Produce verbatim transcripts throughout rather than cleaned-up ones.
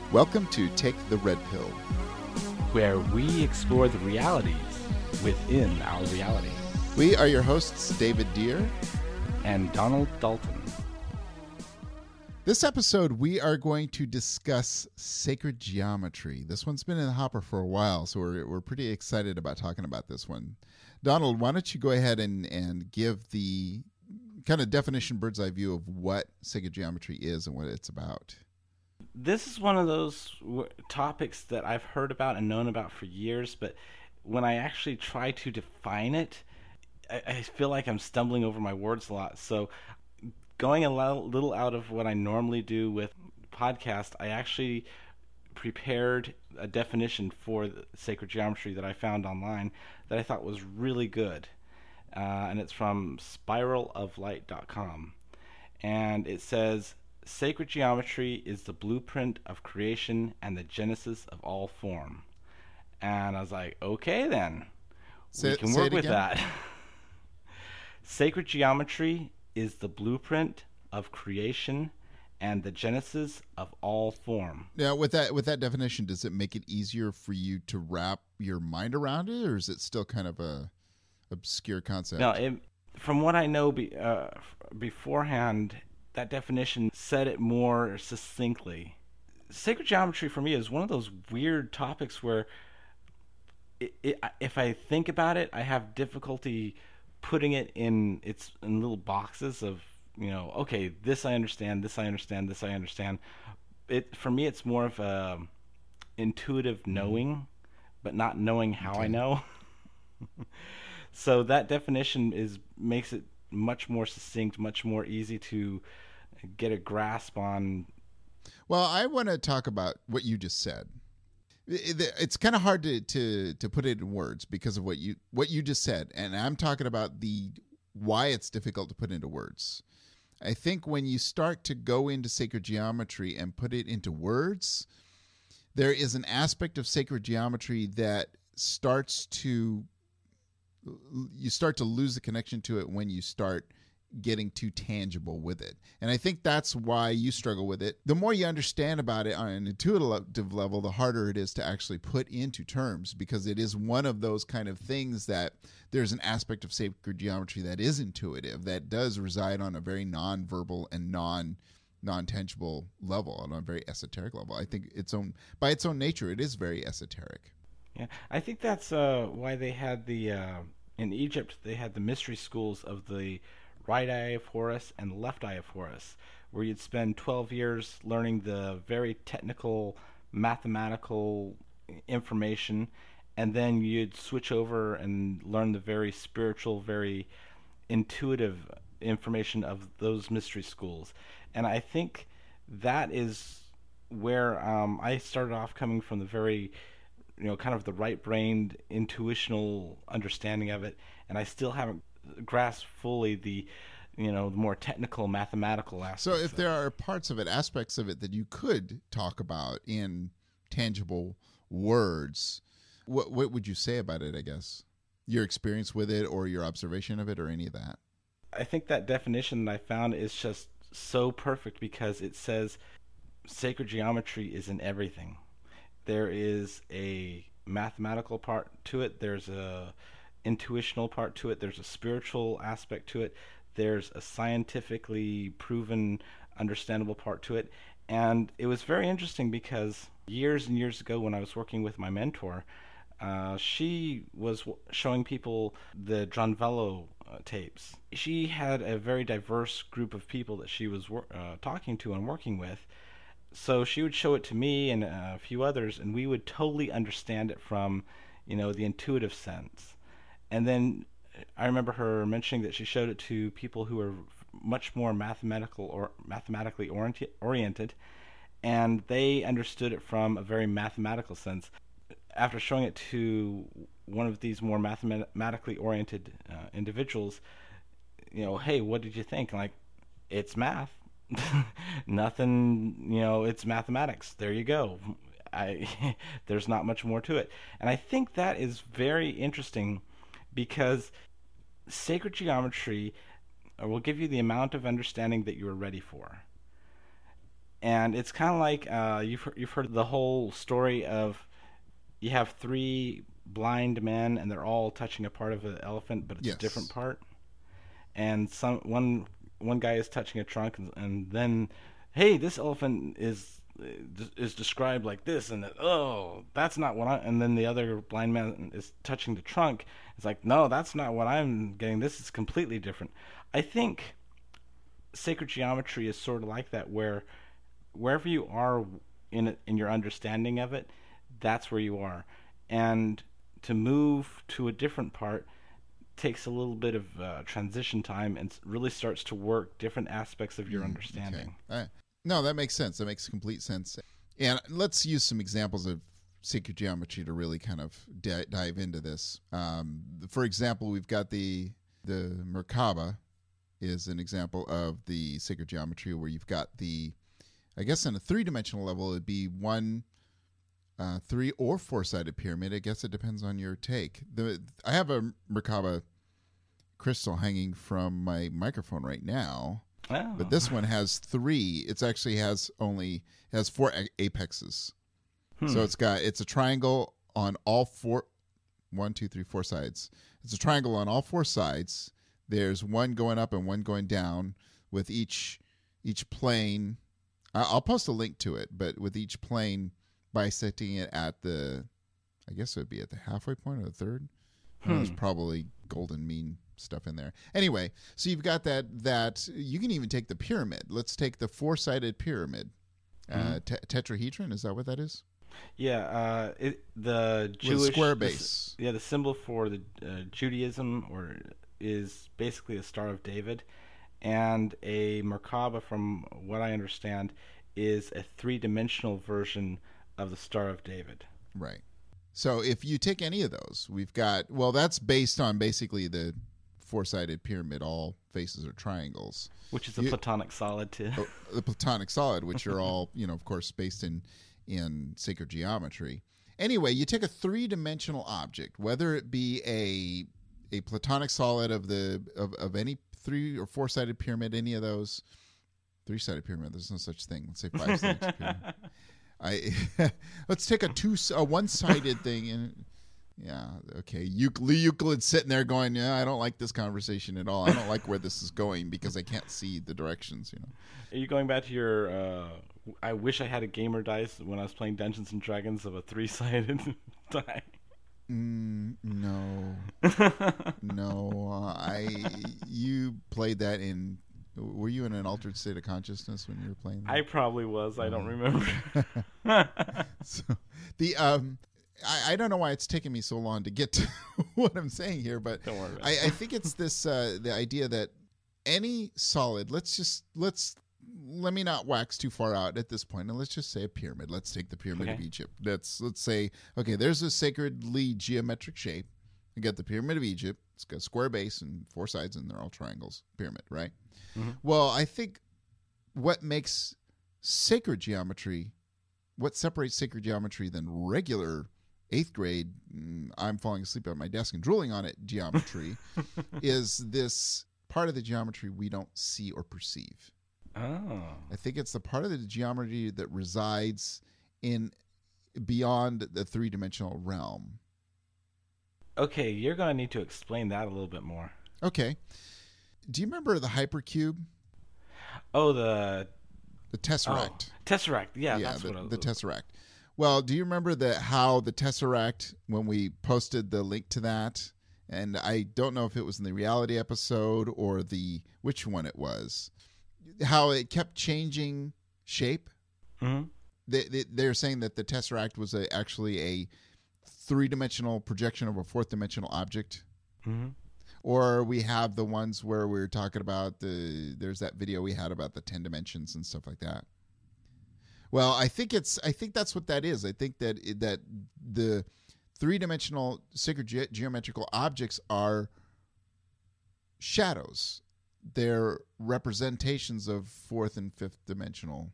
Welcome to Take the Red Pill, where we explore the realities within our reality. We are your hosts, David Deere and Donald Dalton. This episode, we are going to discuss sacred geometry. This one's been in the hopper for a while, so we're we're pretty excited about talking about this one. Donald, why don't you go ahead and, and give the kind of definition, bird's eye view of what sacred geometry is and what it's about. This is one of those w- topics that I've heard about and known about for years, but when I actually try to define it, I, I feel like I'm stumbling over my words a lot. So going a lo- little out of what I normally do with podcast, I actually prepared a definition for the sacred geometry that I found online that I thought was really good. Uh, and it's from spiral of light dot com. And it says, sacred geometry is the blueprint of creation and the genesis of all form. And I was like, okay then. Say, we can say work it with again. that. Sacred geometry is the blueprint of creation and the genesis of all form. Now, with that with that definition, does it make it easier for you to wrap your mind around it, or is it still kind of a obscure concept? No, it, from what I know be, uh, beforehand, that definition said it more succinctly. Sacred geometry for me is one of those weird topics where it, it, if I think about it, I have difficulty putting it in its in little boxes of, you know, okay, this I understand, this I understand, this I understand. It for me, it's more of a intuitive knowing, but not knowing how Okay. I know. So that definition is makes it much more succinct, much more easy to get a grasp on. Well, I want to talk about what you just said. It's kind of hard to, to, to put it in words because of what you what you just said, and I'm talking about the why it's difficult to put into words. I think when you start to go into sacred geometry and put it into words, there is an aspect of sacred geometry that starts to you start to lose the connection to it when you start getting too tangible with it. And I think that's why you struggle with it. The more you understand about it on an intuitive level, the harder it is to actually put into terms, because it is one of those kind of things that there's an aspect of sacred geometry that is intuitive, that does reside on a very non-verbal and non non-tangible level, on a very esoteric level. I think its own by its own nature, it is very esoteric. Yeah, I think that's uh, why they had the uh, in Egypt they had the mystery schools of the right eye of Horus and left eye of Horus, where you'd spend twelve years learning the very technical mathematical information, and then you'd switch over and learn the very spiritual, very intuitive information of those mystery schools. And I think that is where um, I started off, coming from the very, you know, kind of the right-brained, intuitional understanding of it, and I still haven't grasped fully the, you know, the more technical mathematical aspects. So if there are parts of it, aspects of it that you could talk about in tangible words, what what would you say about it, I guess? Your experience with it, or your observation of it, or any of that? I think that definition that I found is just so perfect, because it says sacred geometry is in everything. There is a mathematical part to it. There's a intuitional part to it. There's a spiritual aspect to it. There's a scientifically proven, understandable part to it. And it was very interesting because years and years ago, when I was working with my mentor, uh, she was w- showing people the John Vello uh, tapes. She had a very diverse group of people that she was wor- uh, talking to and working with. So she would show it to me and a few others, and we would totally understand it from, you know, the intuitive sense. And then I remember her mentioning that she showed it to people who were much more mathematical or mathematically oriented, oriented, and they understood it from a very mathematical sense. After showing it to one of these more mathematically oriented uh, individuals, you know, hey, what did you think? Like, it's math. Nothing, you know, it's mathematics. There you go. I there's not much more to it. And I think that is very interesting, because sacred geometry will give you the amount of understanding that you are ready for. And it's kind of like uh, you've heard, you've heard the whole story of you have three blind men and they're all touching a part of an elephant, but it's Yes. a different part. And some one one guy is touching a trunk, and, and then, hey, this elephant is is described like this, and that, oh, that's not what I. And then the other blind man is touching the trunk. It's like, no, that's not what I'm getting. This is completely different. I think sacred geometry is sort of like that, where wherever you are in it, in your understanding of it, that's where you are. And to move to a different part takes a little bit of uh, transition time and really starts to work different aspects of your Mm, understanding. Okay. Uh, no, that makes sense. That makes complete sense. And let's use some examples of sacred geometry to really kind of di- dive into this. Um, for example, we've got the the Merkaba is an example of the sacred geometry where you've got the, I guess on a three-dimensional level, it'd be one, uh, three, or four-sided pyramid. I guess it depends on your take. The I have a Merkaba crystal hanging from my microphone right now, Oh. but this one has three. It actually has only it has four a- apexes. Hmm. So it's got it's a triangle on all four, one, two, three, four sides. It's a triangle on all four sides. There's one going up and one going down with each each plane. I- I'll post a link to it, but with each plane bisecting it at the, I guess it would be at the halfway point or the third. Hmm. There's probably golden mean stuff in there. Anyway, so you've got that that you can even take the pyramid. Let's take the four-sided pyramid. Mhm. Uh, te- tetrahedron, is that what that is? Yeah, uh, it, the With a Jewish square the s- base. yeah, the symbol for the uh, Judaism or is basically a Star of David, and a Merkaba, from what I understand, is a three-dimensional version of the Star of David. Right. So if you take any of those, we've got, well, that's based on basically the four-sided pyramid. All faces are triangles. Which is a You- platonic solid too. Oh, the Platonic solid, which are all, you know, of course, based in in sacred geometry. Anyway, you take a three-dimensional object, whether it be a a Platonic solid of the of, of any three or four-sided pyramid, any of those. Three-sided pyramid, there's no such thing. Let's say five-sided pyramid. I let's take a two a one-sided thing and yeah, okay. Euclid, Euclid's sitting there going, yeah, I don't like this conversation at all. I don't like where this is going because I can't see the directions, you know. Are you going back to your uh, I wish I had a gamer dice when I was playing Dungeons and Dragons of a three-sided die? Mm, no, no. Uh, I you played that in. Were you in an altered state of consciousness when you were playing that? I probably was. I don't remember. So the um, I, I don't know why it's taking me so long to get to what I'm saying here, but Don't worry about I, it. I think it's this uh, the idea that any solid. Let's just let's let me not wax too far out at this point, and let's just say a pyramid. Let's take the pyramid of Okay. Egypt. Let's let's say okay, there's a sacredly geometric shape. You got the pyramid of Egypt. It's got a square base and four sides, and they're all triangles. Pyramid, right? Mhm. Well, I think what makes sacred geometry, what separates sacred geometry than regular eighth grade, mm, I'm falling asleep on my desk and drooling on it geometry, is this part of the geometry we don't see or perceive. Oh. I think it's the part of the geometry that resides in beyond the three-dimensional realm. Okay, you're going to need to explain that a little bit more. Okay. Do you remember the hypercube? Oh, the The oh, tesseract. Tesseract. Yeah, that's the, what I, the tesseract. Well, do you remember that how the tesseract, when we posted the link to that, and I don't know if it was in the reality episode or the which one it was, how it kept changing shape? Mhm. They, they, they're saying that the tesseract was a, actually a three-dimensional projection of a fourth-dimensional object. Mhm. Or we have the ones where we we're talking about the, there's that video we had about the ten dimensions and stuff like that. Well, I think it's, I think that's what that is. I think that, it, that the three-dimensional sacred ge- geometrical objects are shadows. They're representations of fourth and fifth dimensional.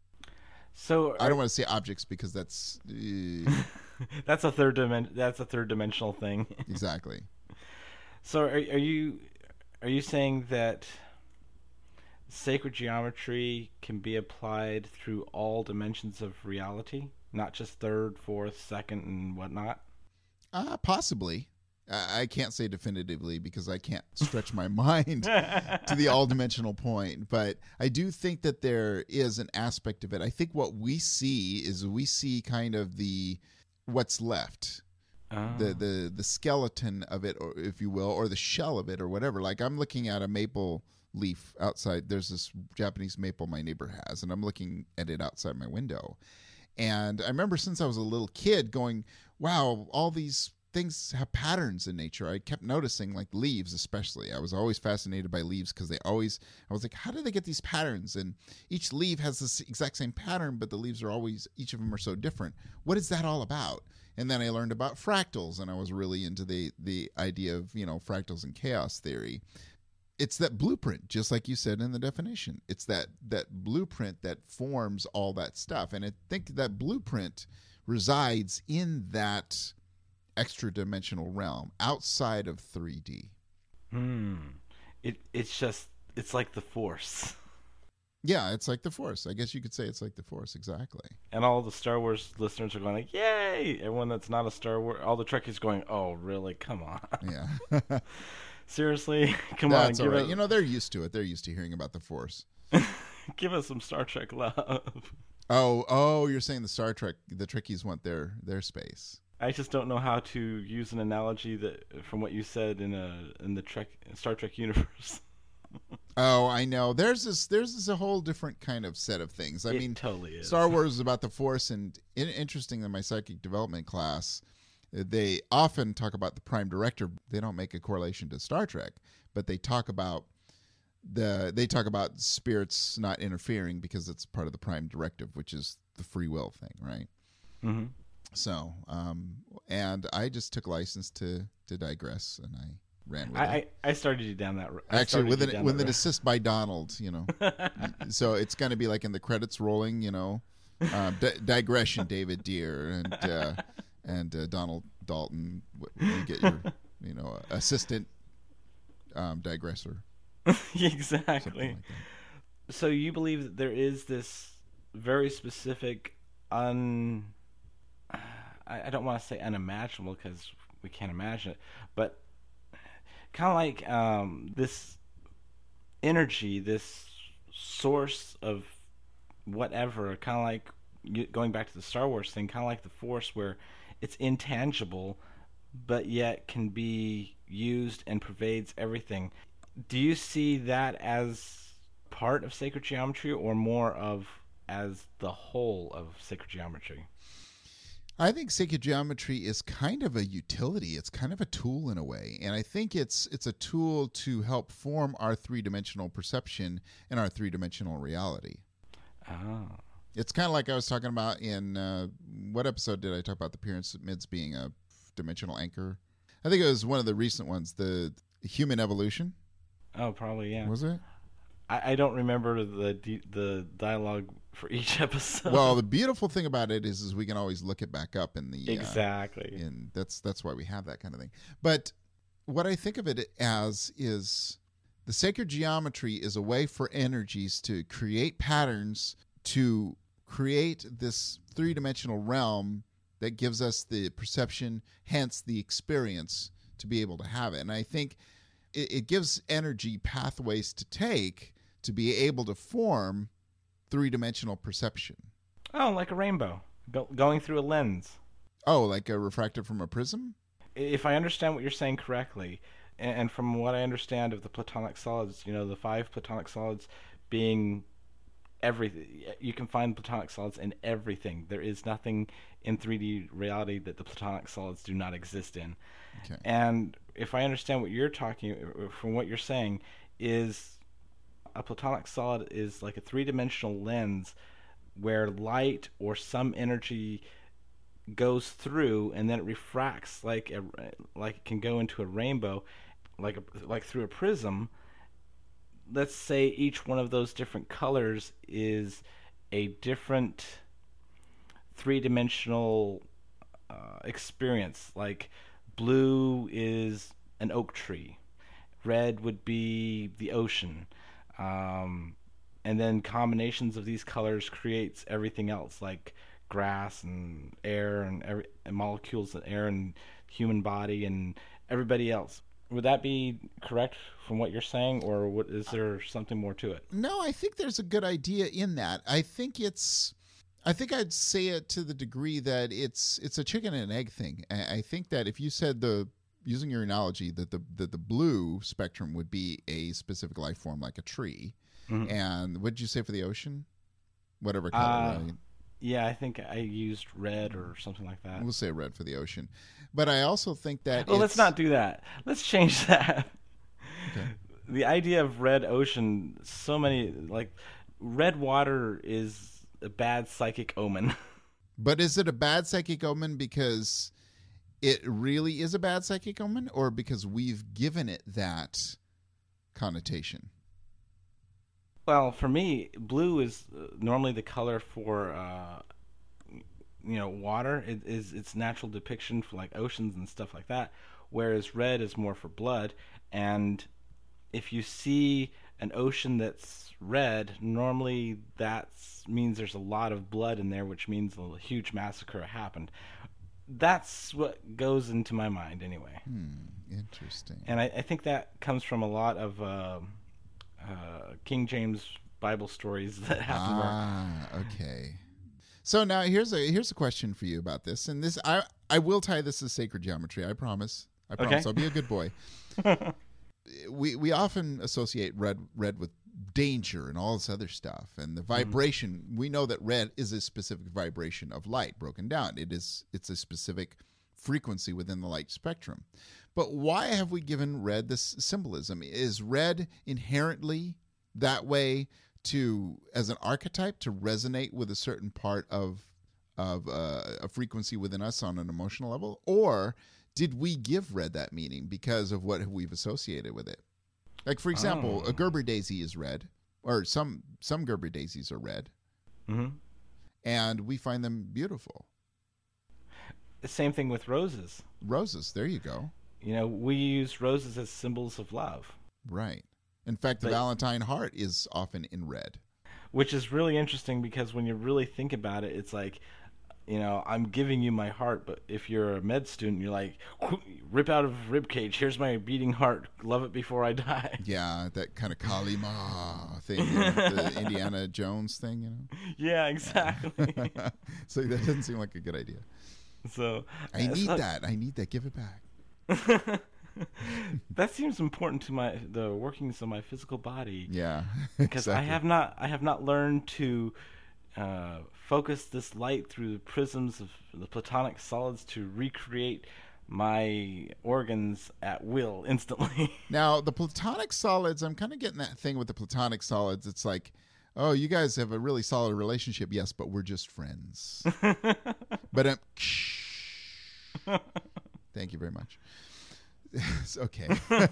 So I don't want to say objects because that's, uh, that's a third dimen- That's a third dimensional thing. exactly. So are, are you are you saying that sacred geometry can be applied through all dimensions of reality, not just third, fourth, second, and whatnot? Uh, possibly. I can't say definitively because I can't stretch my mind to the all-dimensional point. But I do think that there is an aspect of it. I think what we see is we see kind of the what's left. Oh. The, the the skeleton of it, or if you will, or the shell of it, or whatever. Like I'm looking at a maple leaf outside. There's this Japanese maple my neighbor has, and I'm looking at it outside my window. And I remember since I was a little kid going, wow, all these things have patterns in nature. I kept noticing, like leaves especially. I was always fascinated by leaves because they always, I was like, how do they get these patterns? And each leaf has this exact same pattern, but the leaves are always, each of them are so different. What is that all about? And then I learned about fractals, and I was really into the the idea of, you know, fractals and chaos theory. It's that blueprint, just like you said in the definition. It's that that blueprint that forms all that stuff. And I think that blueprint resides in that extra dimensional realm outside of three D. Hmm. It it's just it's like the Force. Yeah, it's like the Force. I guess you could say it's like the Force, exactly. And all the Star Wars listeners are going like, "Yay!" Everyone that's not a Star Wars, all the Trekkies going, "Oh, really? Come on." Yeah. Seriously, come That's on. All right. Us... You know, they're used to it. They're used to hearing about the Force. Give us some Star Trek love. Oh, oh, you're saying the Star Trek, the Trekkies want their their space. I just don't know how to use an analogy that from what you said in a in the Trek Star Trek universe. Oh, I know. There's this. There's this a whole different kind of set of things. I it mean, totally is. Star Wars is about the Force, and in, interesting in my psychic development class, they often talk about the Prime Directive. They don't make a correlation to Star Trek, but they talk about the they talk about spirits not interfering because it's part of the Prime Directive, which is the free will thing, right? Mm-hmm. So, um, and I just took license to to digress, and I ran with I, it. I, I started you down that road. Actually, with an with an assist by Donald, you know. So it's going to be like in the credits rolling, you know, uh, di- digression, David Deere and uh, and uh, Donald Dalton. You get your, you know, assistant um, digressor. Exactly. Like so you believe that there is this very specific un. I don't want to say unimaginable because we can't imagine it, but kind of like um, this energy, this source of whatever, kind of like going back to the Star Wars thing, kind of like the Force, where it's intangible, but yet can be used and pervades everything. Do you see that as part of sacred geometry, or more of as the whole of sacred geometry? I think sacred geometry is kind of a utility. It's kind of a tool in a way. And I think it's it's a tool to help form our three-dimensional perception and our three-dimensional reality. Oh. It's kind of like I was talking about in, uh, what episode did I talk about the pyramids being a dimensional anchor? I think it was one of the recent ones, the human evolution. Oh, probably, yeah. Was it? I, I don't remember the the dialogue for each episode. Well, the beautiful thing about it is, is we can always look it back up in the exactly, uh, and that's that's why we have that kind of thing. But what I think of it as is the sacred geometry is a way for energies to create patterns, to create this three-dimensional realm that gives us the perception, hence the experience, to be able to have it. And I think it, it gives energy pathways to take to be able to form three-dimensional perception. Oh, like a rainbow Go- going through a lens. Oh, like a refracted from a prism? If I understand what you're saying correctly, and, and from what I understand of the Platonic solids, you know, the five Platonic solids being everything, you can find Platonic solids in everything. There is nothing in three D reality that the Platonic solids do not exist in. Okay. And if I understand what you're talking, from what you're saying, is a Platonic solid is like a three-dimensional lens where light or some energy goes through, and then it refracts like a, like it can go into a rainbow, like a, like through a prism. Let's say each one of those different colors is a different three-dimensional uh, experience. Like blue is an oak tree, red would be the ocean. Um, and then combinations of these colors creates everything else, like grass and air and, every, and molecules of air and human body and everybody else. Would that be correct from what you're saying, or what, is there something more to it? No, I think there's a good idea in that. I think it's, I think I'd say it to the degree that it's it's a chicken and egg thing. I, I think that if you said the, using your analogy, that the that the blue spectrum would be a specific life form like a tree, mm-hmm. and what did you say for the ocean? Whatever color, uh, right? Yeah, I think I used red or something like that. We'll say red for the ocean. But I also think that Well, it's... let's not do that. Let's change that. Okay. The idea of red ocean, so many, like, red water is a bad psychic omen. But is it a bad psychic omen because it really is a bad psychic omen, or because we've given it that connotation? Well, for me, blue is normally the color for, uh, you know, water. It is its natural depiction for like oceans and stuff like that, whereas red is more for blood. And if you see an ocean that's red, normally that means there's a lot of blood in there, which means a huge massacre happened. That's what goes into my mind anyway. Hmm, interesting. And I, I think that comes from a lot of... Uh, Uh, King James Bible stories that happen. Ah, okay. So now here's a here's a question for you about this, and this I I will tie this to sacred geometry. I promise. I promise. Okay. I'll be a good boy. we we often associate red red with danger and all this other stuff, and the vibration. Mm-hmm. We know that red is a specific vibration of light broken down. It is it's a specific frequency within the light spectrum. But why have we given red this symbolism? Is red inherently that way to, as an archetype, to resonate with a certain part of of uh, a frequency within us on an emotional level? Or did we give red that meaning because of what we've associated with it? Like, for example, oh. a Gerber daisy is red, or some, some Gerber daisies are red, mm-hmm. and we find them beautiful. The same thing with roses. Roses, there you go. You know, we use roses as symbols of love. Right. In fact, the but, Valentine heart is often in red. Which is really interesting because when you really think about it, it's like, you know, I'm giving you my heart, but if you're a med student, you're like, rip out of rib cage, here's my beating heart, love it before I die. Yeah, that kind of Kali Ma thing, you know, the Indiana Jones thing, you know? Yeah, exactly. So that doesn't seem like a good idea. So I need so, that. I need that. Give it back. That seems important to my the workings of my physical body. Yeah, because exactly. I have not I have not learned to uh, focus this light through the prisms of the Platonic solids to recreate my organs at will instantly. Now the Platonic solids, I'm kind of getting that thing with the Platonic solids. It's like, oh, you guys have a really solid relationship, yes, but we're just friends. But um, thank you very much. Okay.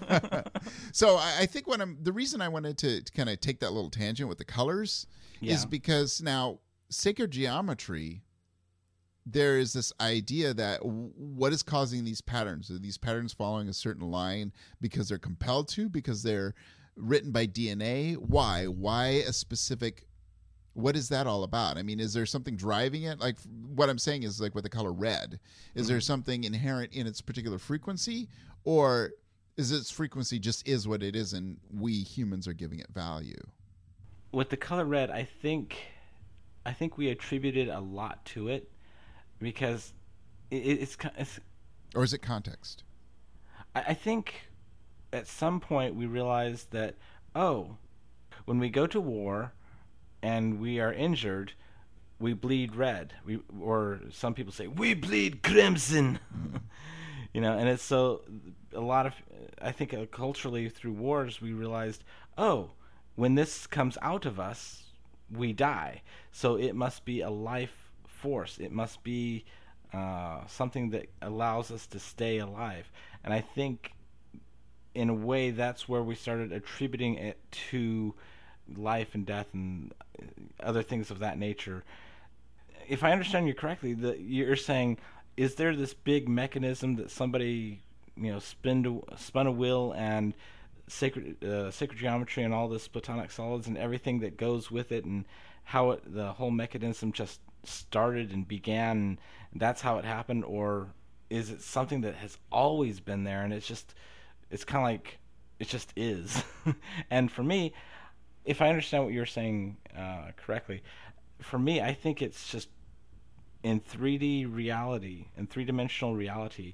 So I, I think what I'm the reason I wanted to, to kind of take that little tangent with the colors yeah. is because now sacred geometry, there is this idea that w- what is causing these patterns? Are these patterns following a certain line because they're compelled to, because they're written by D N A? Why? Why a specific? What is that all about? I mean, is there something driving it? Like what I'm saying is like with the color red, is mm-hmm. there something inherent in its particular frequency, or is its frequency just is what it is and we humans are giving it value? With the color red, I think I think we attributed a lot to it because it, it's, it's or is it context? I, I think at some point we realized that, oh, when we go to war and we are injured, we bleed red. We or some people say we bleed crimson. Mm. You know, and it's so a lot of I think uh, culturally through wars we realized, oh, when this comes out of us, we die. So it must be a life force. It must be uh, something that allows us to stay alive. And I think in a way that's where we started attributing it to life and death and other things of that nature. If I understand you correctly, the, you're saying, is there this big mechanism that somebody, you know, spin to, spun a wheel and sacred uh, sacred geometry and all this Platonic solids and everything that goes with it, and how it, the whole mechanism just started and began, and that's how it happened? Or is it something that has always been there, and it's just, it's kind of like, it just is? And for me, if I understand what you're saying uh, correctly, for me, I think it's just in three D reality, in three-dimensional reality,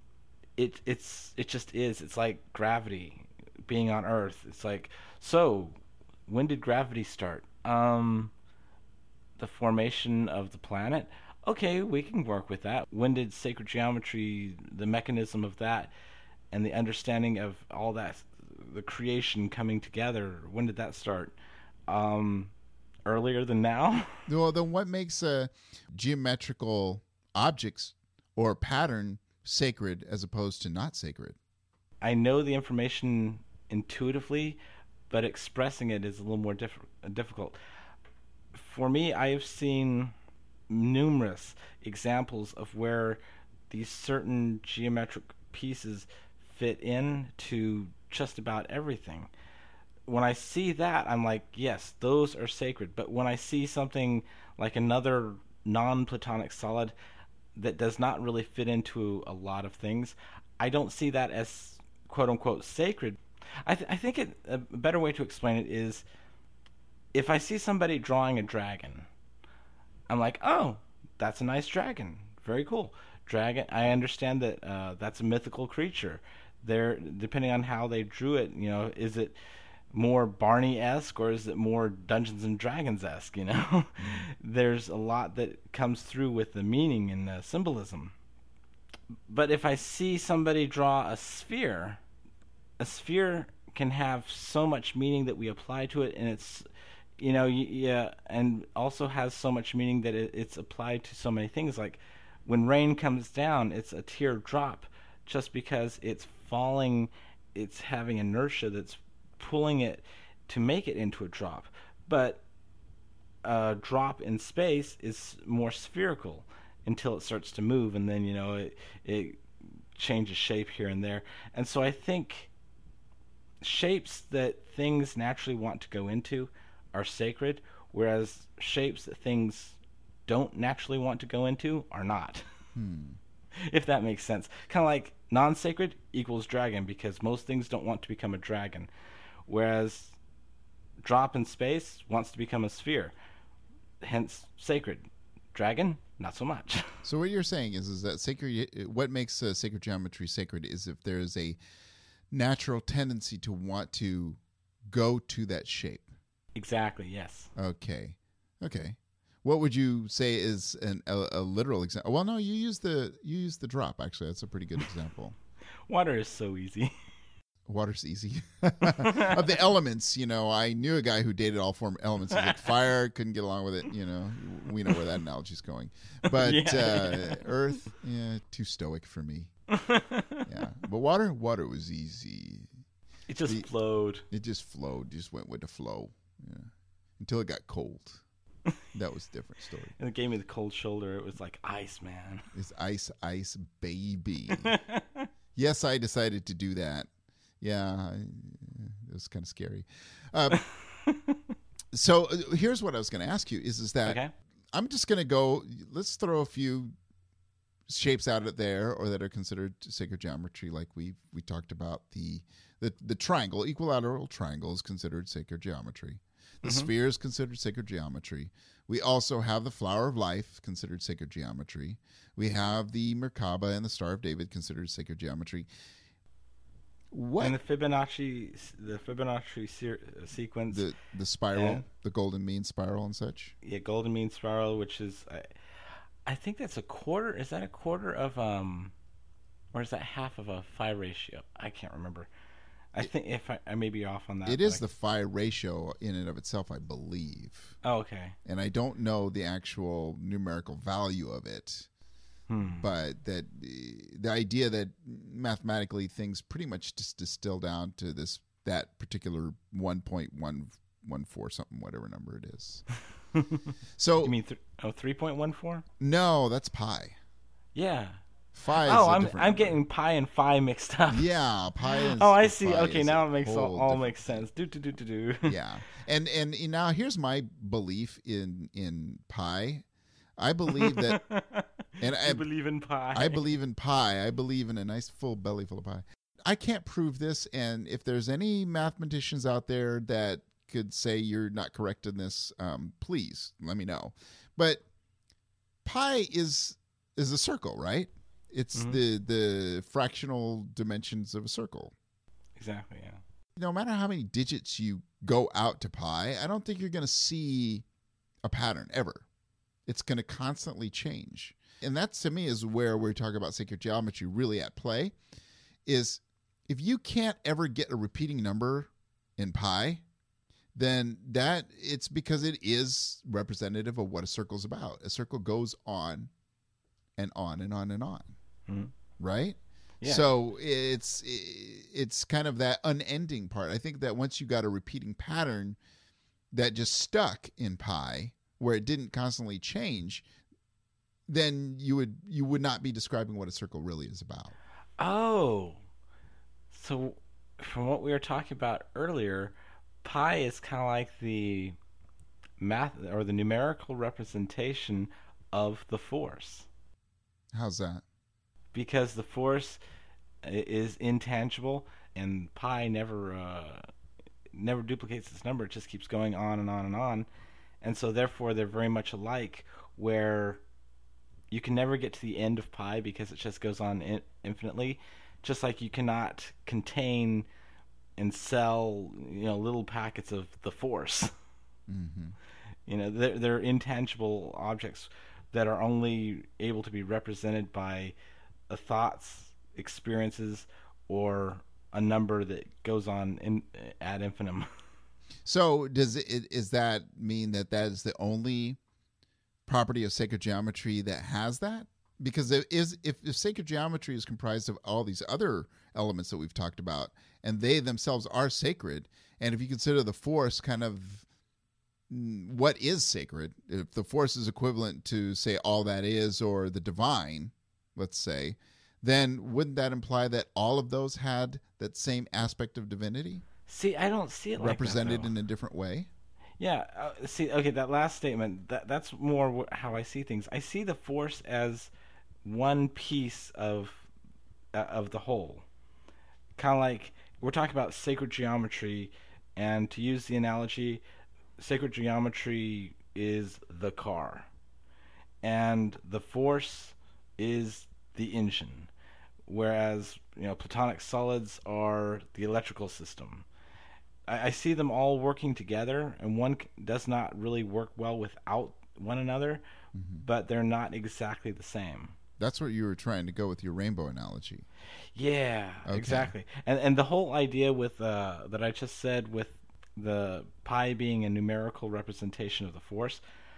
it it's it just is. It's like gravity being on Earth. It's like, so when did gravity start? Um, the formation of the planet. Okay, we can work with that. When did sacred geometry, the mechanism of that, and the understanding of all that, the creation coming together, when did that start? Um, earlier than now? Well, then what makes uh, geometrical objects or pattern sacred as opposed to not sacred? I know the information intuitively, but expressing it is a little more diff- difficult. For me, I have seen numerous examples of where these certain geometric pieces fit in to just about everything. When I see that, I'm like, yes, those are sacred. But when I see something like another non-Platonic solid that does not really fit into a lot of things, I don't see that as quote-unquote sacred. I, th- I think it, a better way to explain it is, if I see somebody drawing a dragon, I'm like, oh, that's a nice dragon. Very cool. Dragon, I understand that uh, that's a mythical creature. They're, depending on how they drew it, you know, is it more Barney-esque or is it more Dungeons and Dragons-esque, you know? Mm. There's a lot that comes through with the meaning and the symbolism. But if I see somebody draw a sphere, a sphere can have so much meaning that we apply to it, and it's, you know, yeah, and also has so much meaning that it, it's applied to so many things. Like when rain comes down, it's a teardrop just because it's falling, it's having inertia that's pulling it to make it into a drop. But a drop in space is more spherical until it starts to move, and then, you know, it, it changes shape here and there. And so I think shapes that things naturally want to go into are sacred, whereas shapes that things don't naturally want to go into are not. Hmm. If that makes sense. Kind of like non-sacred equals dragon, because most things don't want to become a dragon, whereas drop in space wants to become a sphere, hence sacred. Dragon, not so much. So what you're saying is, is that sacred, what makes uh, sacred geometry sacred is if there is a natural tendency to want to go to that shape. Exactly, yes. Okay. Okay. What would you say is an, a, a literal example? Well, no, you use the you use the drop. Actually, that's a pretty good example. Water is so easy. Water's easy. Of the elements, you know, I knew a guy who dated all four elements. He's like fire, couldn't get along with it. You know, we know where that analogy's going. But yeah, uh, yeah. Earth, yeah, too stoic for me. Yeah, but water, water was easy. It just the, flowed. It just flowed. Just went with the flow. Yeah, until it got cold. That was a different story. And it gave me the cold shoulder. It was like ice, man. It's ice, ice, baby. Yes, I decided to do that. Yeah, it was kind of scary. Uh, so uh, here's what I was going to ask you is, is that okay. I'm just going to go, let's throw a few shapes out of there or that are considered sacred geometry. Like we we talked about the, the, the triangle, equilateral triangle is considered sacred geometry. The mm-hmm. sphere is considered sacred geometry. We also have the flower of life considered sacred geometry. We have the Merkaba and the Star of David considered sacred geometry. What? And the Fibonacci, the Fibonacci se- sequence, the the spiral, and, the golden mean spiral, and such. Yeah, golden mean spiral, which is, I, I think that's a quarter. Is that a quarter of um, or is that half of a phi ratio? I can't remember. I it, think if I, I may be off on that. It is the phi ratio in and of itself, I believe. Oh, okay. And I don't know the actual numerical value of it. Hmm. But that the idea that mathematically things pretty much just distill down to this that particular one point one one four something, whatever number it is. So you mean th- oh three point one four? No, that's pi. Yeah. Phi is Oh, a I'm different I'm number. getting pi and phi mixed up. Yeah, pi is. Oh, I see. phi Okay, is now a it makes all, whole all different makes thing. sense. Do do do do do. Yeah, and and now here's my belief in in pi. I believe that, and I you believe in pi. I believe in pie. I believe in a nice full belly full of pie. I can't prove this, and if there's any mathematicians out there that could say you're not correct in this, um, please let me know. But pi is is a circle, right? It's Mhm. the the fractional dimensions of a circle. Exactly. Yeah. No matter how many digits you go out to pi, I don't think you're going to see a pattern ever. It's going to constantly change. And that, to me, is where we're talking about sacred geometry really at play, is if you can't ever get a repeating number in pi, then that it's because it is representative of what a circle is about. A circle goes on and on and on and on, Mhm. right? Yeah. So it's it's kind of that unending part. I think that once you got a repeating pattern that just stuck in pi, where it didn't constantly change, then you would you would not be describing what a circle really is about. Oh, so from what we were talking about earlier, pi is kind of like the math or the numerical representation of the force, How's that? because the force i- is intangible, and pi never uh, never duplicates its number. It just keeps going on and on and on, and so therefore they're very much alike, where you can never get to the end of pi because it just goes on in- infinitely, just like you cannot contain and sell, you know, little packets of the force. Mm-hmm. You know, they're, they're intangible objects that are only able to be represented by a thoughts, experiences, or a number that goes on in, ad infinitum. So does it is that mean that that is the only property of sacred geometry that has that? Because it is if, if sacred geometry is comprised of all these other elements that we've talked about, and they themselves are sacred, and if you consider the force kind of mm, what is sacred, if the force is equivalent to, say, all that is, or the divine, let's say, then wouldn't that imply that all of those had that same aspect of divinity See, I don't see it like represented that, though. in a different way? Yeah, uh, see, okay, that last statement, that that's more wh- how I see things. I see the force as one piece of uh, of the whole. Kind of like we're talking about sacred geometry, and to use the analogy, sacred geometry is the car, and the force is the engine, whereas, you know, platonic solids are the electrical system. I, I see them all working together, and one c- does not really work well without one another, Mm-hmm. but they're not exactly the same. That's what you were trying to go with your rainbow analogy. Yeah, Okay. exactly. And and the whole idea with uh, that I just said with the pi being a numerical representation of the force,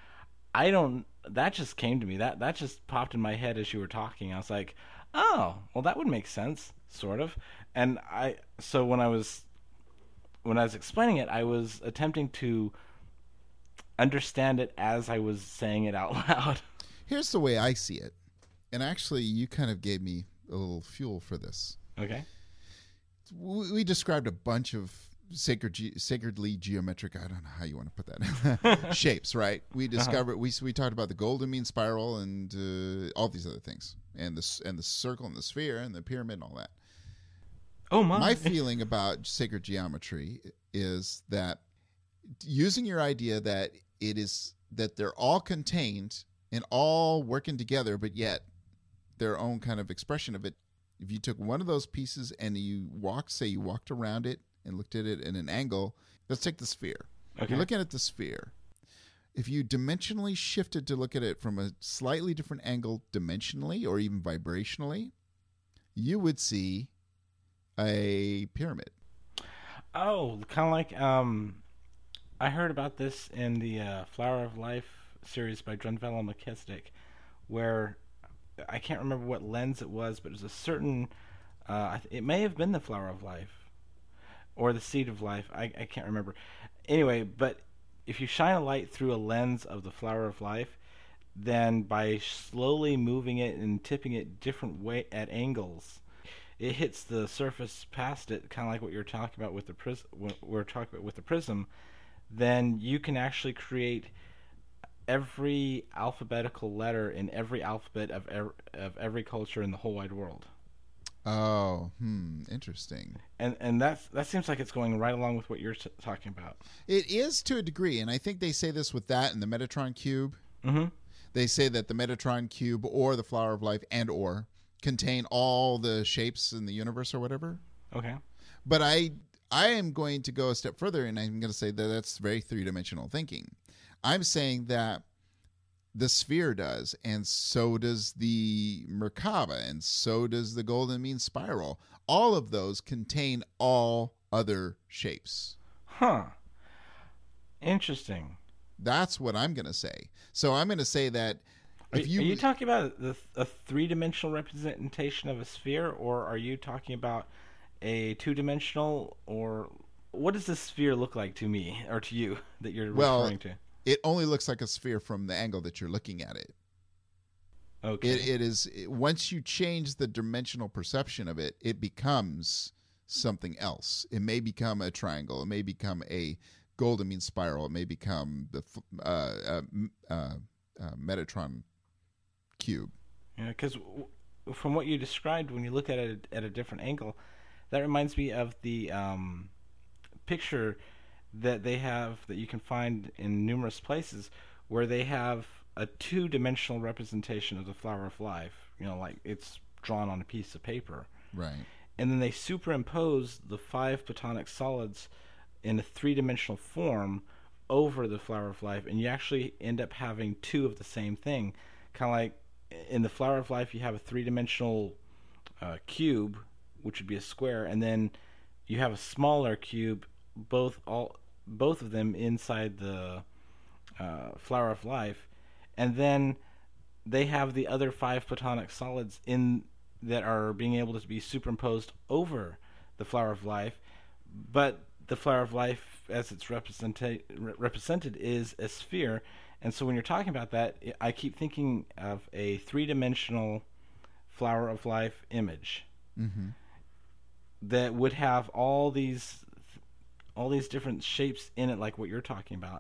I don't. That just came to me. That that just popped in my head as you were talking. I was like, oh, well, that would make sense, sort of. And I so when I was when I was explaining it, I was attempting to understand it as I was saying it out loud. Here's the way I see it. And actually, you kind of gave me a little fuel for this. Okay. We, we described a bunch of sacred, ge- sacredly geometric, I don't know how you want to put that, shapes, right? We discovered, uh-huh. we we talked about the golden mean spiral and uh, all these other things, and the, and the circle and the sphere and the pyramid and all that. Oh, my. My feeling about sacred geometry is that using your idea that it is that they're all contained and all working together, but yet their own kind of expression of it. If you took one of those pieces and you walked, say you walked around it and looked at it in an angle, let's take the sphere. Okay. You're looking at the sphere. If you dimensionally shifted to look at it from a slightly different angle dimensionally or even vibrationally, you would see a pyramid. Oh, kind of like um, I heard about this in the uh, Flower of Life series by Drunvalo McKissick, where I can't remember what lens it was, but it was a certain. Uh, it may have been the Flower of Life, or the Seed of Life. I I can't remember. Anyway, but if you shine a light through a lens of the Flower of Life, then by slowly moving it and tipping it different way at angles, it hits the surface past it, kind of like what you're talking about with the prism. We're talking about with the prism. Then you can actually create every alphabetical letter in every alphabet of ev- of every culture in the whole wide world. Oh, hmm, interesting. And and that's that seems like it's going right along with what you're t- talking about. It is to a degree, and I think they say this with that and the Metatron cube. Mm-hmm. They say that the Metatron cube or the Flower of Life and or contain all the shapes in the universe or whatever. Okay. But I I am going to go a step further, and I'm going to say that that's very three-dimensional thinking. I'm saying that the sphere does, and so does the Merkaba, and so does the Golden Mean Spiral. All of those contain all other shapes. Huh. Interesting. That's what I'm going to say. So I'm going to say that Are, if you... are you talking about the, a three-dimensional representation of a sphere, or are you talking about a two-dimensional, or what does the sphere look like to me, or to you, that you're well, referring to? It only looks like a sphere from the angle that you're looking at it. Okay. It, it is it, once you change the dimensional perception of it, it becomes something else. It may become a triangle. It may become a golden mean spiral. It may become the uh, uh, uh, uh, Metatron cube. Yeah, because w- from what you described, when you look at it at a different angle, that reminds me of the um, picture that they have that you can find in numerous places where they have a two-dimensional representation of the Flower of Life, you know, like it's drawn on a piece of paper. Right. And then they superimpose the five Platonic solids in a three-dimensional form over the Flower of Life, and you actually end up having two of the same thing. Kind of like in the Flower of Life, you have a three-dimensional uh, cube, which would be a square, and then you have a smaller cube, both all both of them inside the uh, Flower of Life, and then they have the other five Platonic solids in that are being able to be superimposed over the Flower of Life, but the Flower of Life, as it's represented represented, is a sphere. And so when you're talking about that, I keep thinking of a three-dimensional Flower of Life image Mm-hmm. that would have all these all these different shapes in it, like what you're talking about.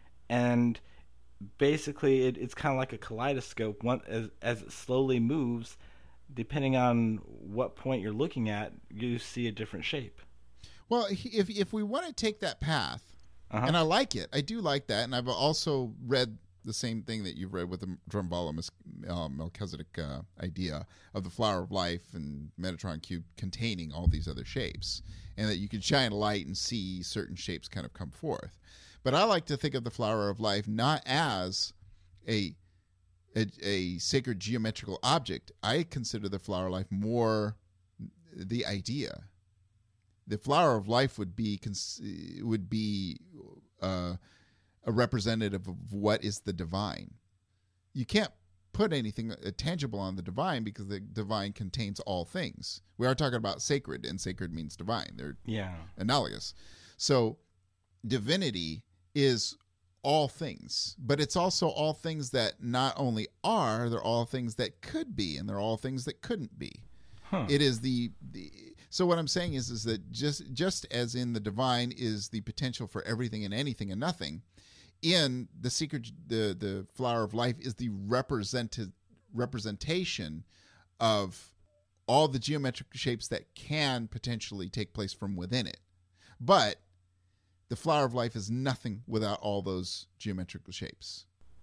And basically it, it's kind of like a kaleidoscope. One, as, as it slowly moves, depending on what point you're looking at, you see a different shape. Well, if if we want to take that path, Uh-huh. and I like it, I do like that, and I've also read the same thing that you've read with the Drumvala uh, Melchizedek uh, idea of the Flower of Life and Metatron cube containing all these other shapes, and that you can shine a light and see certain shapes kind of come forth. But I like to think of the Flower of Life not as a a, a sacred geometrical object. I consider the Flower of Life more the idea. The Flower of Life would be would be uh, a representative of what is the divine. You can't put anything tangible on the divine because the divine contains all things. We are talking about sacred, and sacred means divine. They're Yeah. analogous. So divinity is all things, but it's also all things that not only are, they're all things that could be, and they're all things that couldn't be. Huh. It is the, the so what I'm saying is is that just just as in the divine is the potential for everything and anything and nothing, in the secret the the Flower of Life is the represented representation of all the geometric shapes that can potentially take place from within it. But the Flower of Life is nothing without all those geometrical shapes.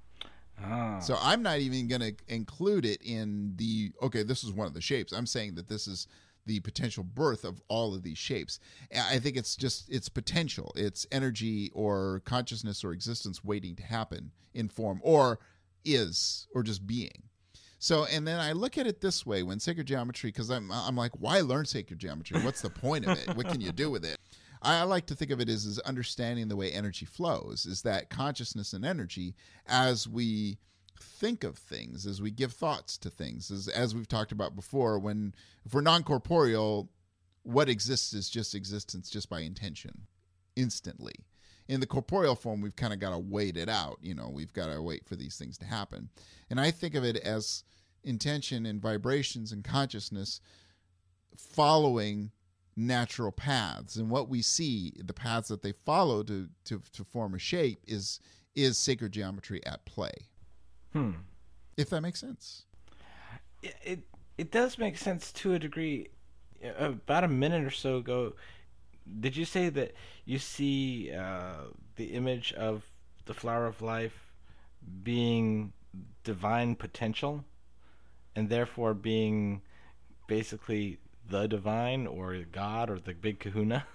Ah. So I'm not even going to include it in the, okay, this is one of the shapes. I'm saying that this is the potential birth of all of these shapes. I think it's just, it's potential. It's energy or consciousness or existence waiting to happen in form, or is, or just being. So, and then I look at it this way when sacred geometry, because I'm, I'm like, why learn sacred geometry? What's the point of it? What can you do with it? I like to think of it as, as understanding the way energy flows, is that consciousness and energy, as we think of things, as we give thoughts to things, as, as we've talked about before, when if we're non-corporeal, what exists is just existence just by intention, instantly. In the corporeal form, we've kind of got to wait it out. You know, we've got to wait for these things to happen. And I think of it as intention and vibrations and consciousness following natural paths. And what we see, the paths that they follow to to, to form a shape, is is sacred geometry at play. Hmm. If that makes sense. It, it it does make sense to a degree. About a minute or so ago, did you say that you see uh, the image of the flower of life being divine potential, and therefore being basically the divine or God or the big kahuna?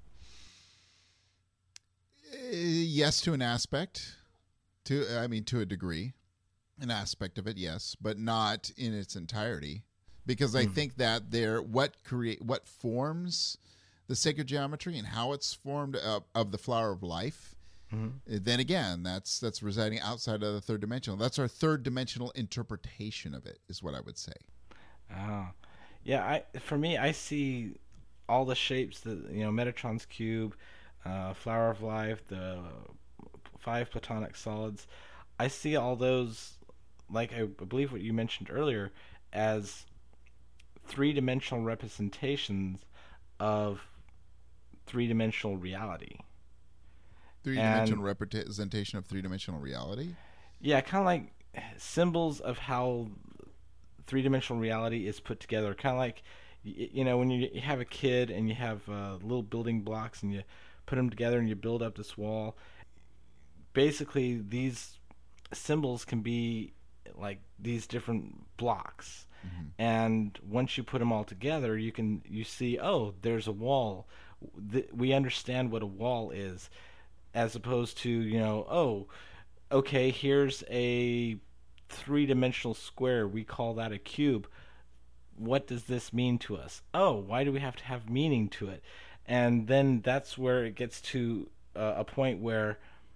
Uh, yes, to an aspect. To I mean, to a degree. An aspect of it, yes, but not in its entirety. Because I mm. think that there, what create, what forms the sacred geometry and how it's formed of, of the flower of life, mm-hmm. then again, that's that's residing outside of the third dimensional. That's our third dimensional interpretation of it, is what I would say. Oh, yeah. I for me, I see all the shapes that you know, Metatron's cube, uh, flower of life, the five platonic solids. I see all those, like I believe what you mentioned earlier, as three-dimensional representations of three-dimensional reality. Three-dimensional representation of three-dimensional reality? Yeah, kind of like symbols of how three-dimensional reality is put together. Kind of like, you know, when you have a kid and you have uh, little building blocks and you put them together and you build up this wall. Basically, these symbols can be like these different blocks. Mm-hmm. And once you put them all together, you can you see, oh, there's a wall. Th- we understand what a wall is, as opposed to, you know, oh, okay, here's a three-dimensional square. We call that a cube. What does this mean to us? Oh, why do we have to have meaning to it? And then that's where it gets to uh, a point where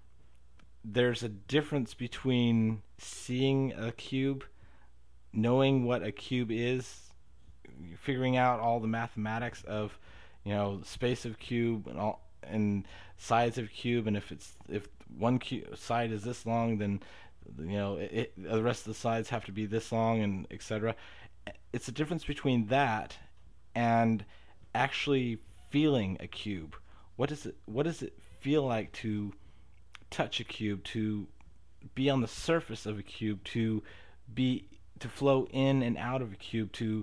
there's a difference between seeing a cube, knowing what a cube is, figuring out all the mathematics of, you know, space of cube and all and sides of cube, and if it's if one cube side is this long, then you know it, it, the rest of the sides have to be this long, and et cetera. It's a difference between that and actually feeling a cube. What does it What does it feel like to touch a cube, to be on the surface of a cube, to be to flow in and out of a cube, to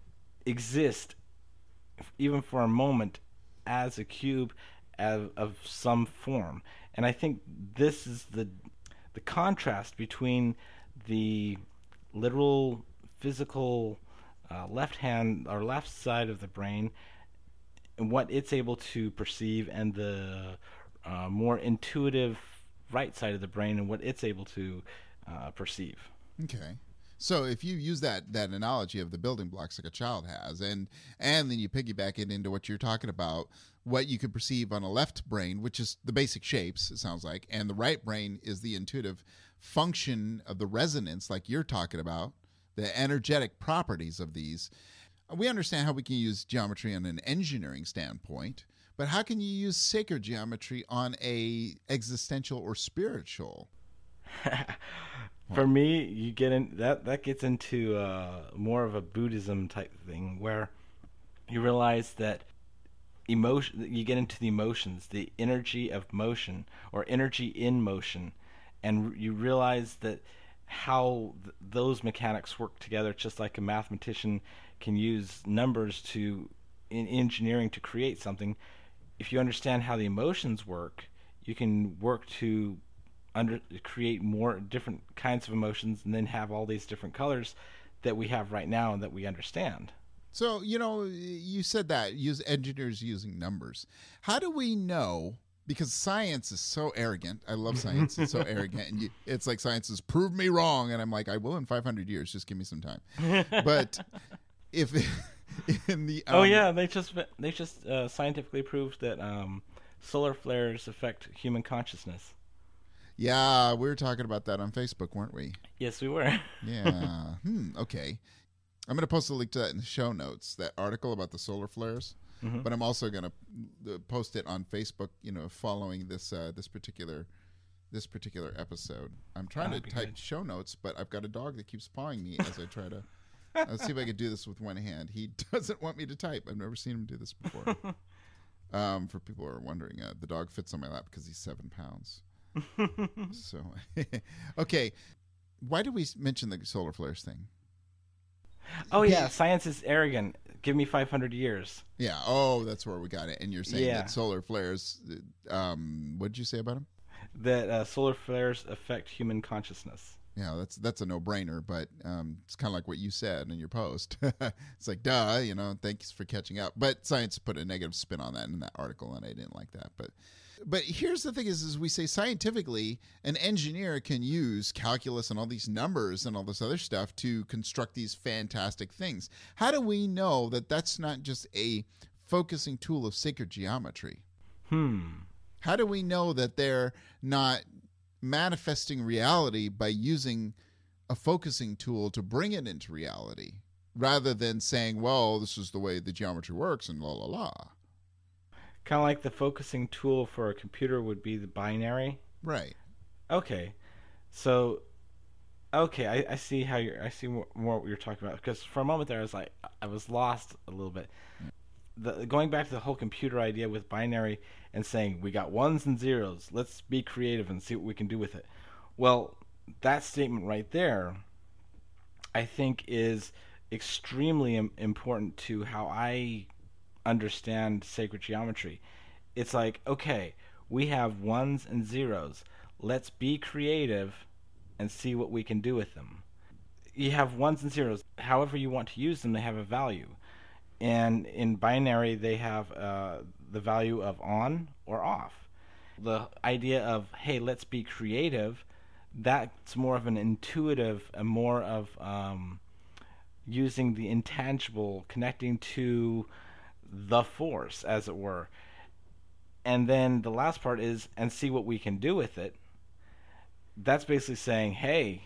exist even for a moment as a cube of, of some form? And I think this is the the contrast between the literal physical uh, left hand or left side of the brain and what it's able to perceive, and the uh, more intuitive right side of the brain and what it's able to uh, perceive. Okay. So if you use that that analogy of the building blocks like a child has, and and then you piggyback it into what you're talking about, what you could perceive on a left brain, which is the basic shapes, it sounds like, and the right brain is the intuitive function of the resonance, like you're talking about, the energetic properties of these. We understand how we can use geometry on an engineering standpoint, but how can you use sacred geometry on a existential or spiritual? For me, you get in that that gets into uh, more of a Buddhism type thing, where you realize that emotion. You get into the emotions, the energy of motion, or energy in motion, and you realize that how th- those mechanics work together, just like a mathematician can use numbers to in engineering to create something. If you understand how the emotions work, you can work to under create more different kinds of emotions, and then have all these different colors that we have right now and that we understand. So, you know, you said that use engineers using numbers. How do we know? Because science is so arrogant. I love science. It's so arrogant. And you, it's like science is prove me wrong. And I'm like, I will in five hundred years. Just give me some time. But if in the... Um, oh, yeah. They just they just uh, scientifically proved that um, solar flares affect human consciousness. Yeah, we were talking about that on Facebook, weren't we? Yes, we were. Yeah. Hmm. Okay. I'm going to post a link to that in the show notes, that article about the solar flares. Mhm. but I'm also going to post it on Facebook, you know, following this uh, this particular this particular episode. I'm trying That'd to be type good. show notes, but I've got a dog that keeps pawing me as I try to. Let's see if I can do this with one hand. He doesn't want me to type. I've never seen him do this before. um, for people who are wondering, uh, the dog fits on my lap because he's seven pounds. So, okay. Why did we mention the solar flares thing? Oh yeah, science is arrogant. Give me five hundred years. Yeah. Oh, that's where we got it. And you're saying Yeah. that solar flares. Um, what did you say about them? That uh, solar flares affect human consciousness. Yeah, that's that's a no-brainer, but um, it's kind of like what you said in your post. It's like, duh, you know, thanks for catching up. But science put a negative spin on that in that article, and I didn't like that. But but here's the thing is, is we say scientifically, an engineer can use calculus and all these numbers and all this other stuff to construct these fantastic things. How do we know that that's not just a focusing tool of sacred geometry? Hmm. How do we know that they're not manifesting reality by using a focusing tool to bring it into reality rather than saying, well, this is the way the geometry works and la la la? Kind of like the focusing tool for a computer would be the binary. Right. Okay. So, okay, I, I see how you're. I see more, more what you're talking about. Because for a moment there, I was like, I was lost a little bit. The, going back to the whole computer idea with binary and saying we got ones and zeros, let's be creative and see what we can do with it. Well, that statement right there, I think, is extremely im- important to how I understand sacred geometry. It's like, okay, we have ones and zeros. Let's be creative and see what we can do with them. You have ones and zeros. However you want to use them, they have a value. And in binary, they have uh, the value of on or off. The idea of, hey, let's be creative, that's more of an intuitive, and more of um, using the intangible, connecting to the force, as it were. And then the last part is, and see what we can do with it. That's basically saying, hey,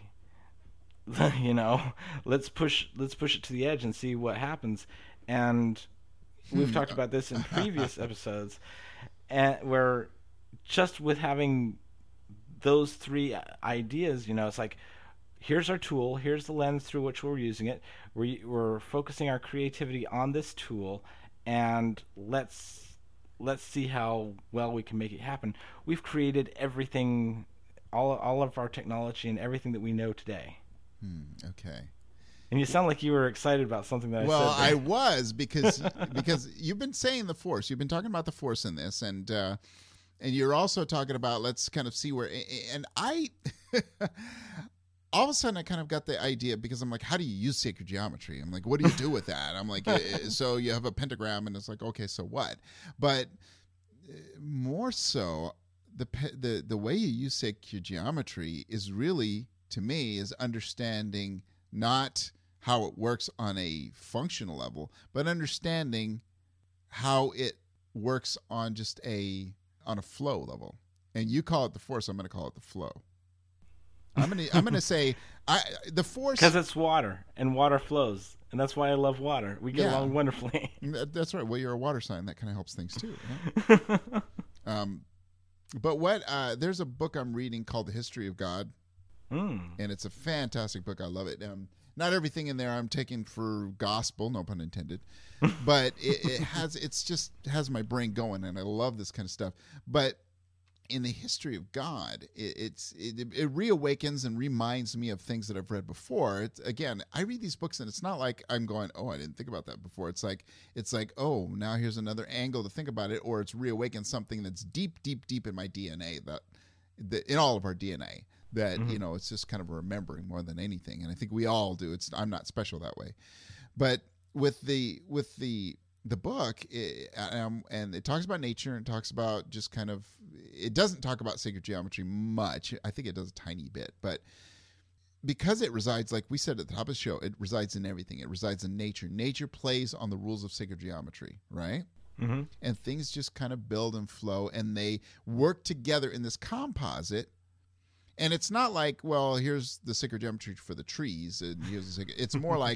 you know, let's push let's push it to the edge and see what happens. And we've Hmm. talked about this in previous episodes, and where just with having those three ideas, you know, it's like, here's our tool, here's the lens through which we're using it. We, we're focusing our creativity on this tool, and let's let's see how well we can make it happen. We've created everything, all all of our technology and everything that we know today. Hmm. Okay. And you sound like you were excited about something that I Well, said. I there. was because because you've been saying the force. You've been talking about the force in this, and uh, and you're also talking about let's kind of see where. And I, all of a sudden, I kind of got the idea because I'm like, how do you use sacred geometry? I'm like, what do you do with that? I'm like, eh, so you have a pentagram, and it's like, okay, so what? But uh, more so, the pe- the the way you use sacred geometry is really, to me, is understanding not how it works on a functional level, but understanding how it works on just a on a flow level. And you call it the force, I'm going to call it the flow. I'm going to I'm going to say I the force Because it's water, and water flows, and that's why I love water. We get Yeah. along wonderfully. That- That's right. Well, you're a water sign. That kind of helps things too. Right? um, but what uh, there's a book I'm reading called The History of God, mm. and it's a fantastic book. I love it. Um, not everything in there I'm taking for gospel, no pun intended, but it, it has it's just has my brain going, and I love this kind of stuff. But in the history of God, it, it's it, it reawakens and reminds me of things that I've read before. It's, again, I read these books, and it's not like I'm going, oh, I didn't think about that before. It's like it's like, oh, now here's another angle to think about it, or it's reawakened something that's deep, deep, deep in my D N A that, that in all of our D N A. That Mhm. you know, it's just kind of remembering more than anything, and I think we all do. It's I'm not special that way, but with the with the the book, it, um, and it talks about nature and talks about just kind of. It doesn't talk about sacred geometry much. I think it does a tiny bit, but because it resides, like we said at the top of the show, it resides in everything. It resides in nature. Nature plays on the rules of sacred geometry, right? Mm-hmm. And things just kind of build and flow, and they work together in this composite. And it's not like, well, here's the sacred geometry for the trees, and here's the sacred, it's more like,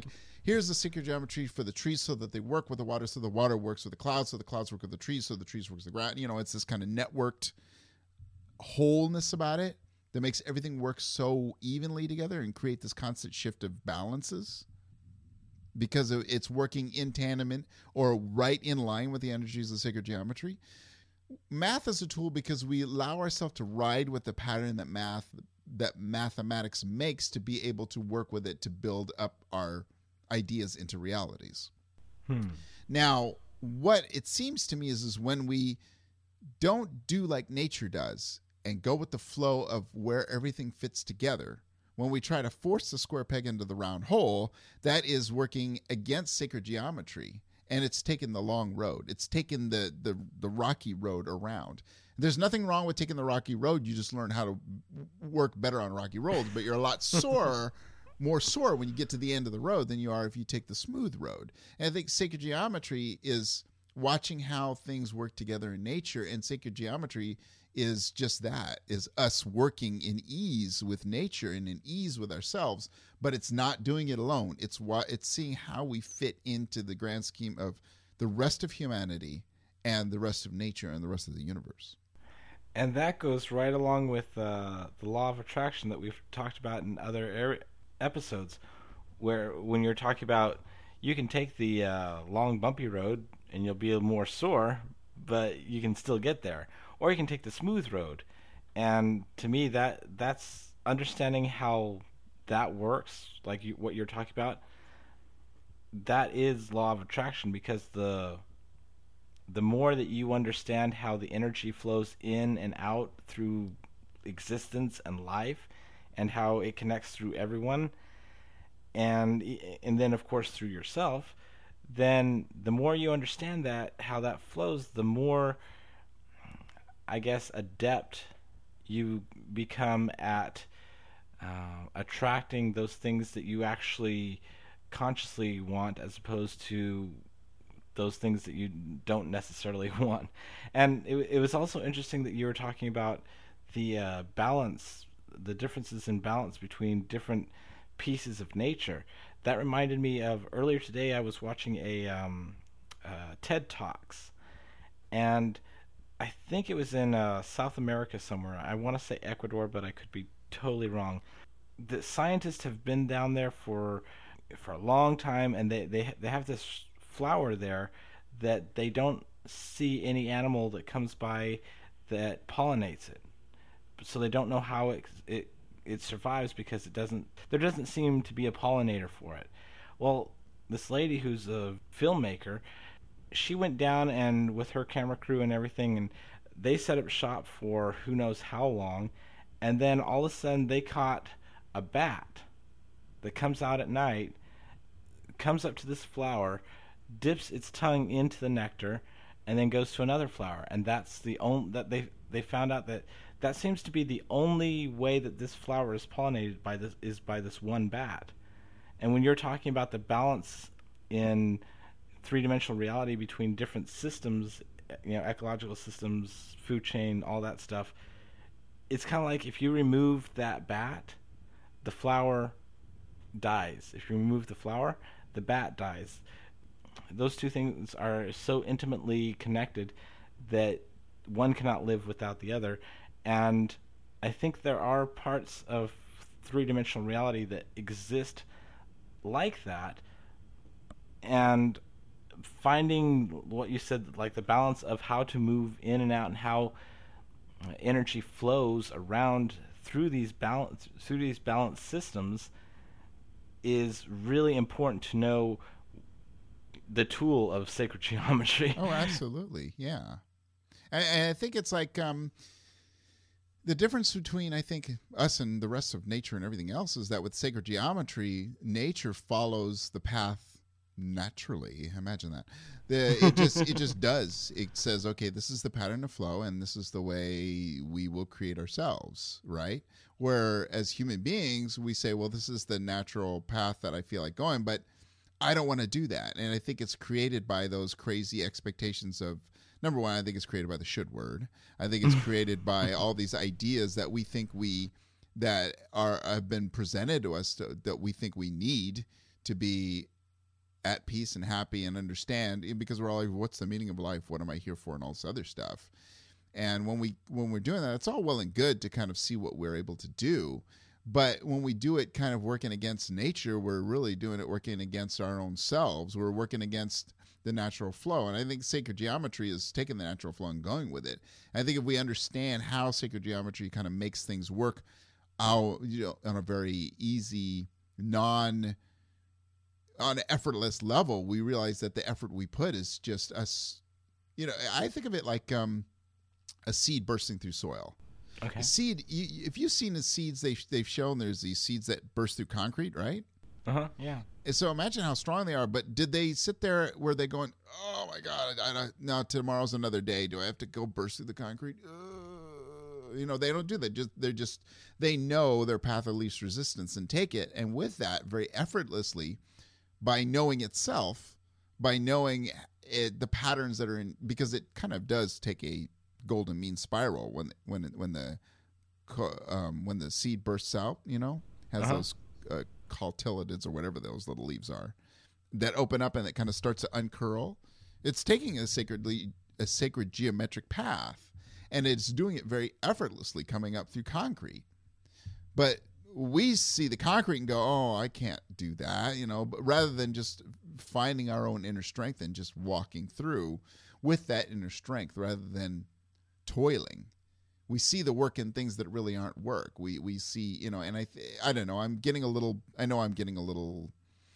here's the sacred geometry for the trees so that they work with the water, so the water works with the clouds, so the clouds work with the trees, so the trees work with the ground. You know, it's this kind of networked wholeness about it that makes everything work so evenly together and create this constant shift of balances because it's working in tandem in, or right in line with the energies of sacred geometry. Math is a tool because we allow ourselves to ride with the pattern that math that mathematics makes to be able to work with it to build up our ideas into realities. Hmm. Now, what it seems to me is, is when we don't do like nature does and go with the flow of where everything fits together, when we try to force the square peg into the round hole, that is working against sacred geometry, and it's taken the long road. It's taken the, the, the rocky road around. There's nothing wrong with taking the rocky road. You just learn how to work better on rocky roads, but you're a lot sorer, more sore when you get to the end of the road than you are if you take the smooth road. And I think sacred geometry is watching how things work together in nature, and sacred geometry is just that, is us working in ease with nature and in ease with ourselves, but it's not doing it alone. It's what it's seeing how we fit into the grand scheme of the rest of humanity and the rest of nature and the rest of the universe. And that goes right along with uh, the law of attraction that we've talked about in other area, episodes, where when you're talking about you can take the uh, long bumpy road and you'll be more sore, but you can still get there. Or you can take the smooth road. And to me, that that's understanding how that works, like you, what you're talking about, that is law of attraction, because the the more that you understand how the energy flows in and out through existence and life, and how it connects through everyone, and and then of course through yourself, then the more you understand that, how that flows, the more, I guess, adept you become at uh, attracting those things that you actually consciously want, as opposed to those things that you don't necessarily want. And it, it was also interesting that you were talking about the uh, balance, the differences in balance between different pieces of nature. That reminded me of earlier today I was watching a um, uh, TED Talks, and I think it was in uh, South America somewhere. I want to say Ecuador, but I could be totally wrong. The scientists have been down there for for a long time, and they, they, they have this flower there that they don't see any animal that comes by that pollinates it. So they don't know how it it it survives, because it doesn't there doesn't seem to be a pollinator for it. Well, this lady who's a filmmaker, she went down and with her camera crew and everything, and they set up shop for who knows how long, and then all of a sudden they caught a bat that comes out at night, comes up to this flower, dips its tongue into the nectar, and then goes to another flower. And that's the only that they they found out that that seems to be the only way that this flower is pollinated by this is by this one bat. And when you're talking about the balance in three-dimensional reality between different systems, you know, ecological systems, food chain, all that stuff, it's kind of like if you remove that bat, the flower dies. If you remove the flower, the bat dies. Those two things are so intimately connected that one cannot live without the other. And I think there are parts of three-dimensional reality that exist like that, and finding what you said, like the balance of how to move in and out and how energy flows around through these balance through these balanced systems, is really important to know the tool of sacred geometry. Oh, absolutely. Yeah. And, and I think it's like um, the difference between, I think, us and the rest of nature and everything else is that with sacred geometry, nature follows the path naturally. Imagine that. The, it just it just does. It says, okay, this is the pattern of flow, and this is the way we will create ourselves, right? Where as human beings, we say, well, this is the natural path that I feel like going, but I don't want to do that. And I think it's created by those crazy expectations of, number one, I think it's created by the should word. I think it's created by all these ideas that we think we, that are have been presented to us to, that we think we need to be at peace and happy and understand, because we're all like, what's the meaning of life? What am I here for? And all this other stuff. And when we when we're doing that, it's all well and good to kind of see what we're able to do. But when we do it kind of working against nature, we're really doing it working against our own selves. We're working against the natural flow. And I think sacred geometry is taking the natural flow and going with it. I think if we understand how sacred geometry kind of makes things work out, you know, on a very easy, non, on an effortless level, we realize that the effort we put is just us. You know, I think of it like um, a seed bursting through soil. Okay. A seed, you, if you've seen the seeds they, they've shown, there's these seeds that burst through concrete, right? Uh-huh, yeah. And so imagine how strong they are, but did they sit there where they going, oh my God, I, I, now tomorrow's another day. Do I have to go burst through the concrete? Uh, you know, they don't do that. Just They're just, they know their path of least resistance and take it. And with that, very effortlessly, by knowing itself, by knowing it, the patterns that are in, because it kind of does take a golden mean spiral when when when the um, when the seed bursts out, you know, has uh-huh. those uh, cotyledons or whatever those little leaves are that open up and it kind of starts to uncurl. It's taking a sacredly a sacred geometric path, and it's doing it very effortlessly coming up through concrete. But we see the concrete and go, oh, I can't do that, you know, but rather than just finding our own inner strength and just walking through with that inner strength rather than toiling. We see the work in things that really aren't work. We we see, you know, and I th- I don't know, I'm getting a little, I know I'm getting a little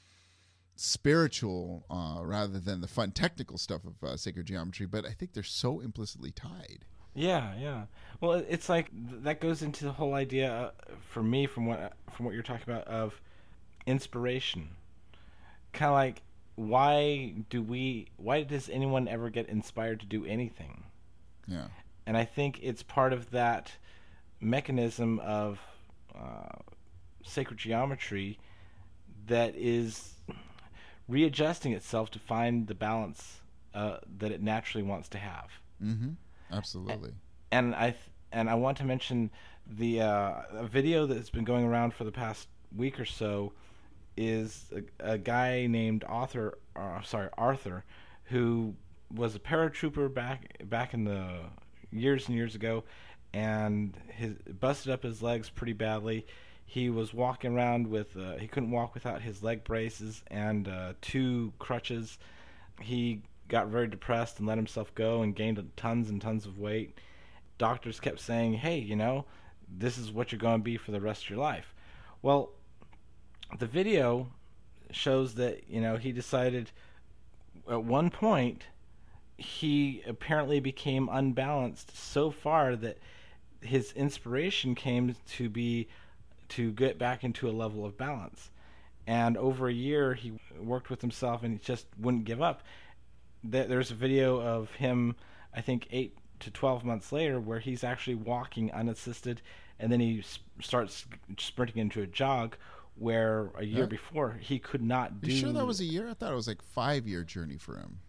spiritual uh, rather than the fun technical stuff of uh, sacred geometry, but I think they're so implicitly tied. Yeah, yeah. Well, it's like that goes into the whole idea uh, for me from what from what you're talking about of inspiration. Kind of like, why do we? Why does anyone ever get inspired to do anything? Yeah. And I think it's part of that mechanism of uh, sacred geometry that is readjusting itself to find the balance uh, that it naturally wants to have. Mm-hmm. Absolutely. And I th- and I want to mention the uh, a video that's been going around for the past week or so is a, a guy named Arthur, uh, sorry Arthur, who was a paratrooper back back in the years and years ago, and his busted up his legs pretty badly. He was walking around with uh, he couldn't walk without his leg braces and uh, two crutches. He got very depressed and let himself go and gained tons and tons of weight. Doctors kept saying, hey, you know, this is what you're going to be for the rest of your life. Well, the video shows that, you know, he decided at one point he apparently became unbalanced so far that his inspiration came to be to get back into a level of balance. And over a year he worked with himself and he just wouldn't give up. There's a video of him, I think eight to twelve months later, where he's actually walking unassisted, and then he starts sprinting into a jog, where a year yeah. before he could not do. You sure that was a year? I thought it was like five year journey for him.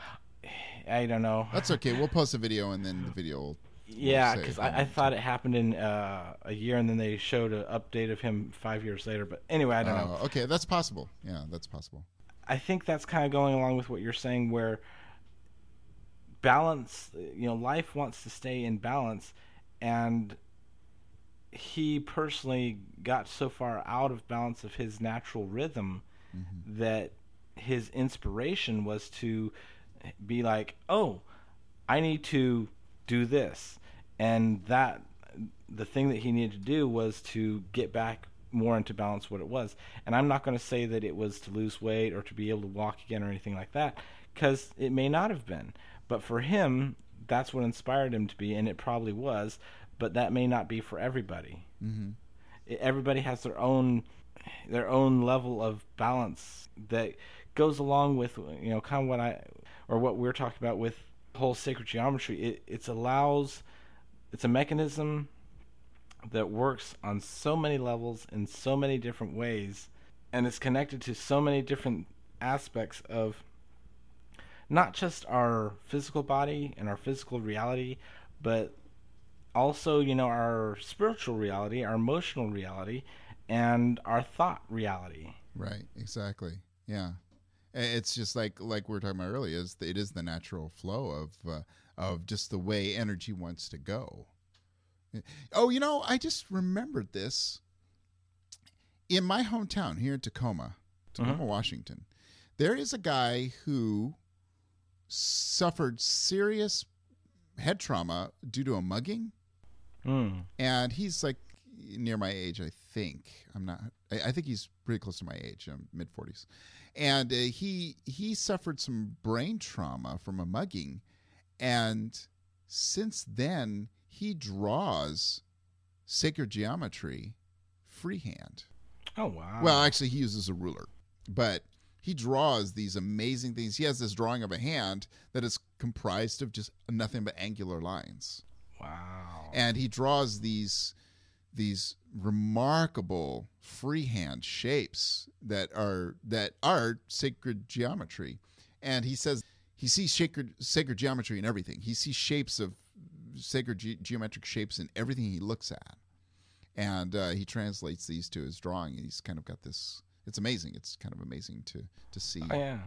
I don't know. That's okay. We'll post a video and then the video will. Yeah, because I, I thought it happened in uh, a year, and then they showed an update of him five years later. But anyway, I don't uh, know. Okay, that's possible. Yeah, that's possible. I think that's kind of going along with what you're saying, where balance, you know, life wants to stay in balance, and he personally got so far out of balance of his natural rhythm mm-hmm. that his inspiration was to be like, oh, I need to do this. And that the thing that he needed to do was to get back more into balance what it was. And I'm not going to say that it was to lose weight or to be able to walk again or anything like that, because it may not have been. But for him, that's what inspired him to be, and it probably was, but that may not be for everybody. Mm-hmm. Everybody has their own their own level of balance that goes along with, you know, kind of what I or what we're talking about with whole sacred geometry. It it's allows it's a mechanism that works on so many levels in so many different ways, and it's connected to so many different aspects of not just our physical body and our physical reality, but also, you know, our spiritual reality, our emotional reality, and our thought reality. Right, exactly. Yeah. It's just like like we were talking about earlier. Is it is the natural flow of uh, of just the way energy wants to go. Oh, you know, I just remembered this. In my hometown here in Tacoma, Tacoma, mm-hmm. Washington, there is a guy who suffered serious head trauma due to a mugging. Mm. And he's like near my age, I think. I'm not. I, I think he's pretty close to my age. I'm mid forties, and uh, he he suffered some brain trauma from a mugging, and since then he draws sacred geometry freehand. Oh wow! Well, actually, he uses a ruler, but he draws these amazing things. He has this drawing of a hand that is comprised of just nothing but angular lines. Wow! And he draws these these remarkable freehand shapes that are that are sacred geometry. And he says he sees sacred sacred geometry in everything. He sees shapes of sacred ge- geometric shapes in everything he looks at. And uh, he translates these to his drawing. He's kind of got this. It's amazing. It's kind of amazing to to see. Oh yeah.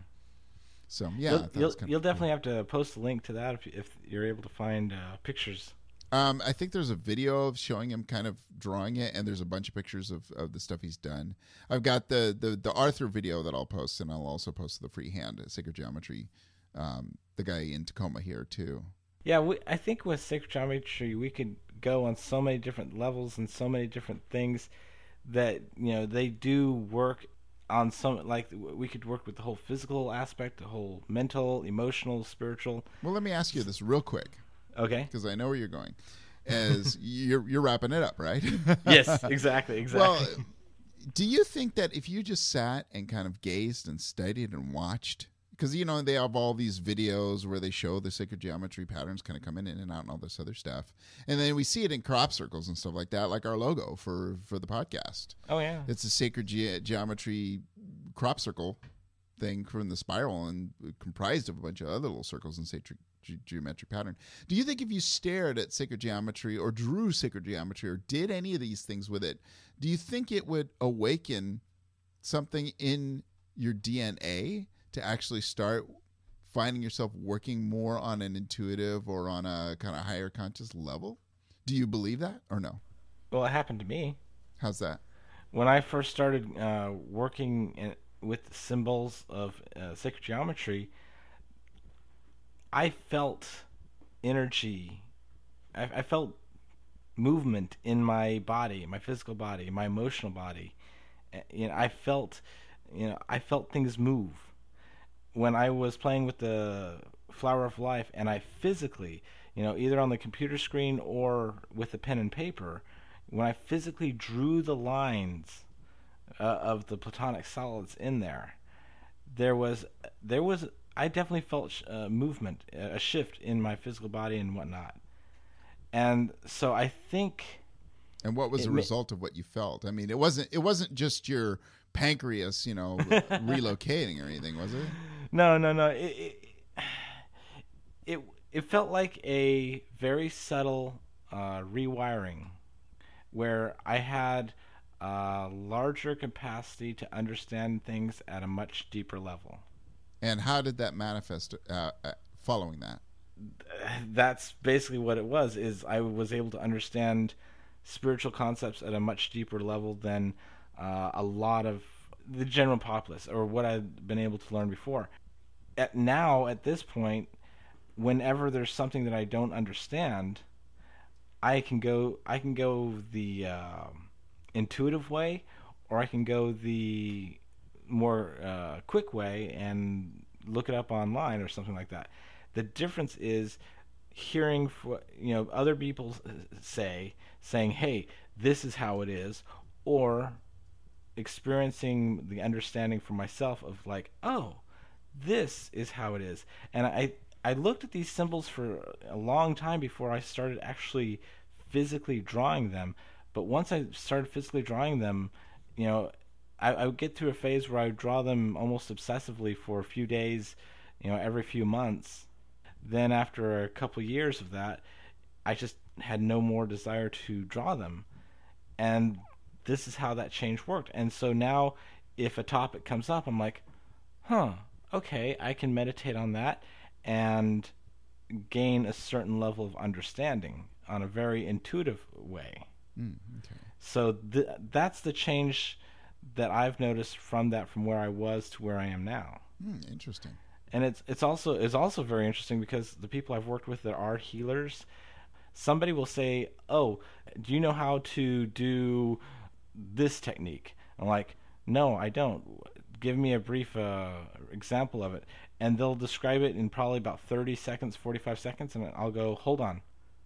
So yeah, you'll, you'll, kind of you'll cool. definitely have to post a link to that if if you're able to find uh, pictures. Um, I think there's a video of showing him kind of drawing it, and there's a bunch of pictures of, of the stuff he's done. I've got the, the, the Arthur video that I'll post, and I'll also post the freehand Sacred Geometry, um, the guy in Tacoma here too. Yeah, we, I think with Sacred Geometry we could go on so many different levels and so many different things that, you know, they do work on some, like we could work with the whole physical aspect, the whole mental, emotional, spiritual. Well, let me ask you this real quick. Okay. Because I know where you're going. As you're you're wrapping it up, right? Yes, exactly, exactly. Well, do you think that if you just sat and kind of gazed and studied and watched, because you know they have all these videos where they show the sacred geometry patterns kind of coming in and out and all this other stuff, and then we see it in crop circles and stuff like that, like our logo for for the podcast. Oh yeah, it's a sacred ge- geometry crop circle thing from the spiral and comprised of a bunch of other little circles and sacred Ge- geometric pattern. Do you think if you stared at sacred geometry or drew sacred geometry or did any of these things with it, do you think it would awaken something in your D N A to actually start finding yourself working more on an intuitive or on a kind of higher conscious level? Do you believe that or no? Well, it happened to me. How's that? When I first started uh, working in, with symbols of uh, sacred geometry, I felt energy. I, I felt movement in my body, my physical body, my emotional body. You know, I felt, you know, I felt things move. When I was playing with the Flower of Life, and I physically, you know, either on the computer screen or with a pen and paper, when I physically drew the lines uh, of the platonic solids in there, there was, there was. I definitely felt uh, movement, a shift in my physical body and whatnot. And so I think. And what was the result of what you felt? I mean, it wasn't it wasn't just your pancreas, you know, relocating or anything, was it? No, no, no. It, it it it felt like a very subtle uh, rewiring, where I had a larger capacity to understand things at a much deeper level. And how did that manifest uh, following that? That's basically what it was, is I was able to understand spiritual concepts at a much deeper level than uh, a lot of the general populace, or what I'd been able to learn before. At now, at this point, whenever there's something that I don't understand, I can go I can go the uh, intuitive way, or I can go the more uh, quick way and look it up online or something like that. The difference is hearing for, you know, other people say saying, "Hey, this is how it is," or experiencing the understanding for myself of like, "Oh, this is how it is." And I I looked at these symbols for a long time before I started actually physically drawing them. But once I started physically drawing them, you know, I, I would get through a phase where I would draw them almost obsessively for a few days, you know, every few months. Then after a couple years of that, I just had no more desire to draw them. And this is how that change worked. And so now if a topic comes up, I'm like, huh, okay, I can meditate on that and gain a certain level of understanding on a very intuitive way. Mm, okay. So th- that's the change that I've noticed from that, from where I was to where I am now. Mm, interesting. And it's it's also it's also very interesting because the people I've worked with that are healers, somebody will say, "Oh, do you know how to do this technique?" I'm like, "No, I don't. Give me a brief uh, example of it." And they'll describe it in probably about thirty seconds, forty-five seconds, and I'll go, "Hold on.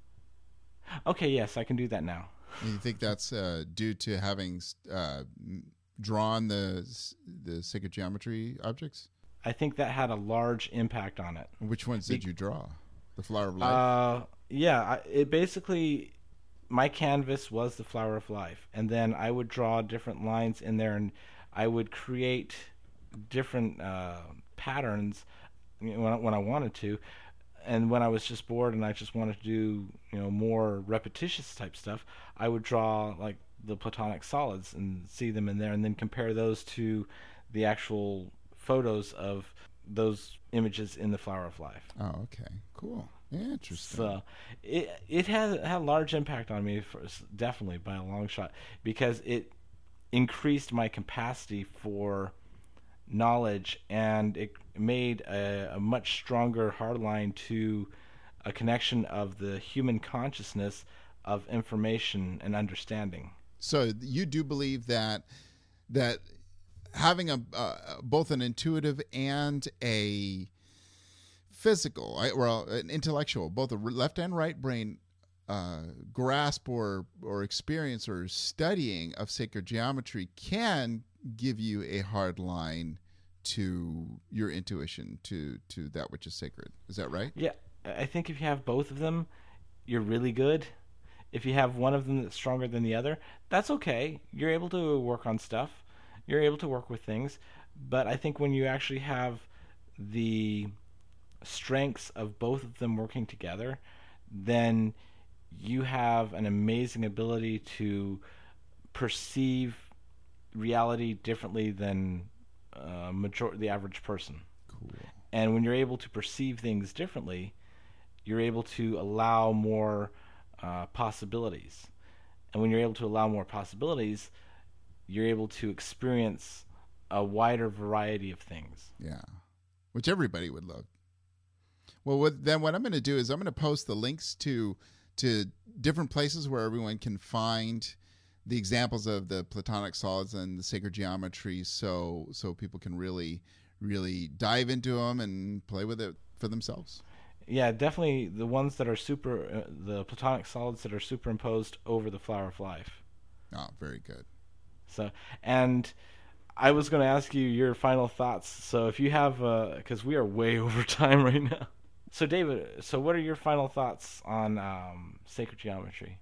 Okay, yes, I can do that now." And you think that's uh, due to having uh, drawn the the sacred geometry objects? I think that had a large impact on it. Which ones did Be- you draw? The Flower of Life? Uh, yeah, I, it basically, my canvas was the Flower of Life, and then I would draw different lines in there, and I would create different uh, patterns, you know, when I, when I wanted to, and when I was just bored and I just wanted to do, you know, more repetitious type stuff, I would draw like the Platonic solids and see them in there, and then compare those to the actual photos of those images in the Flower of Life. Oh, okay, cool, yeah, interesting. So it it has had a large impact on me, for, definitely by a long shot, because it increased my capacity for knowledge, and it made a, a much stronger hard line to a connection of the human consciousness of information and understanding. So you do believe that that having a uh, both an intuitive and a physical, or an intellectual, both a left and right brain uh, grasp or or experience or studying of sacred geometry can give you a hard line to your intuition, to to that which is sacred. Is that right? Yeah, I think if you have both of them, you're really good. If you have one of them that's stronger than the other, that's okay. You're able to work on stuff. You're able to work with things. But I think when you actually have the strengths of both of them working together, then you have an amazing ability to perceive reality differently than uh, major- the average person. Cool. And when you're able to perceive things differently, you're able to allow more uh, possibilities. And when you're able to allow more possibilities, you're able to experience a wider variety of things. Yeah, which everybody would love. Well, what, then what I'm going to do is I'm going to post the links to to different places where everyone can find the examples of the Platonic solids and the sacred geometry, so so people can really really dive into them and play with it for themselves. Yeah, definitely the ones that are super, uh, the Platonic solids that are superimposed over the Flower of Life. Oh, very good. So, and I was going to ask you your final thoughts. So if you have, because uh, we are way over time right now. So David, so what are your final thoughts on um, sacred geometry?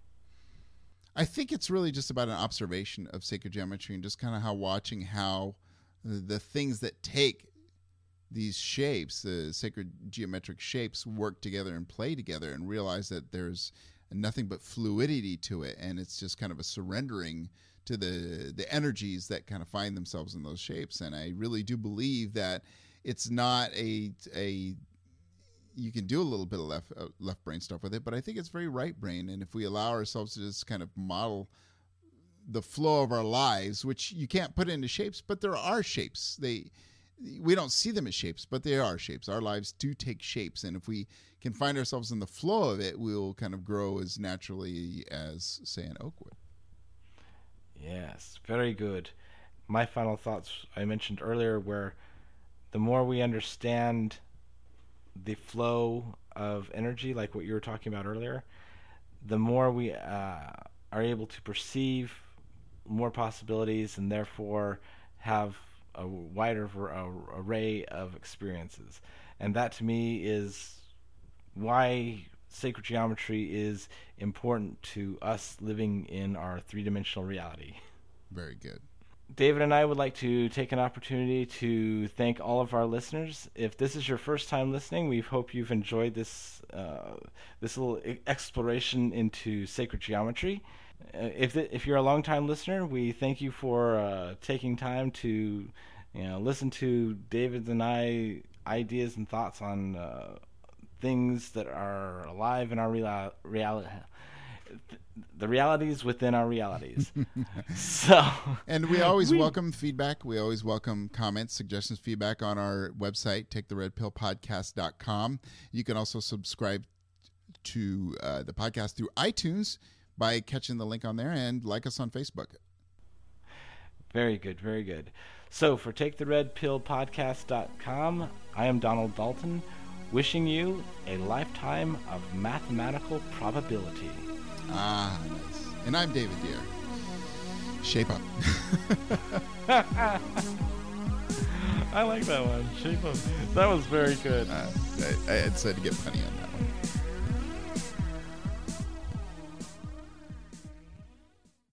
I think it's really just about an observation of sacred geometry and just kind of how watching how the things that take these shapes, the sacred geometric shapes, work together and play together, and realize that there's nothing but fluidity to it, and it's just kind of a surrendering to the the energies that kind of find themselves in those shapes. And I really do believe that it's not a a you can do a little bit of left uh, left brain stuff with it, but I think it's very right brain. And if we allow ourselves to just kind of model the flow of our lives, which you can't put into shapes, but there are shapes. They we don't see them as shapes, but they are shapes. Our lives do take shapes, and if we can find ourselves in the flow of it, we'll kind of grow as naturally as, say, an oak would. Yes, very good. My final thoughts I mentioned earlier, where the more we understand the flow of energy, like what you were talking about earlier, the more we uh, are able to perceive more possibilities, and therefore have a wider array of experiences. And that to me is why sacred geometry is important to us living in our three-dimensional reality. Very good. David and I would like to take an opportunity to thank all of our listeners. If this is your first time listening, we hope you've enjoyed this uh, this little exploration into sacred geometry. Uh, if the, if you're a long-time listener, we thank you for uh, taking time to You know, listen to David's and I ideas and thoughts on uh, things that are alive in our real- reality. The realities within our realities. So, and we always we, welcome feedback. We always welcome comments, suggestions, feedback on our website, take the red pill podcast dot com. You can also subscribe to uh, the podcast through iTunes by catching the link on there, and like us on Facebook. Very good, very good. So for take the red pill podcast dot com, I am Donald Dalton, wishing you a lifetime of mathematical probability. Ah, nice. And I'm David Deere. Shape up. I like that one. Shape up. That was very good. Uh, I, I had said to get funny on that.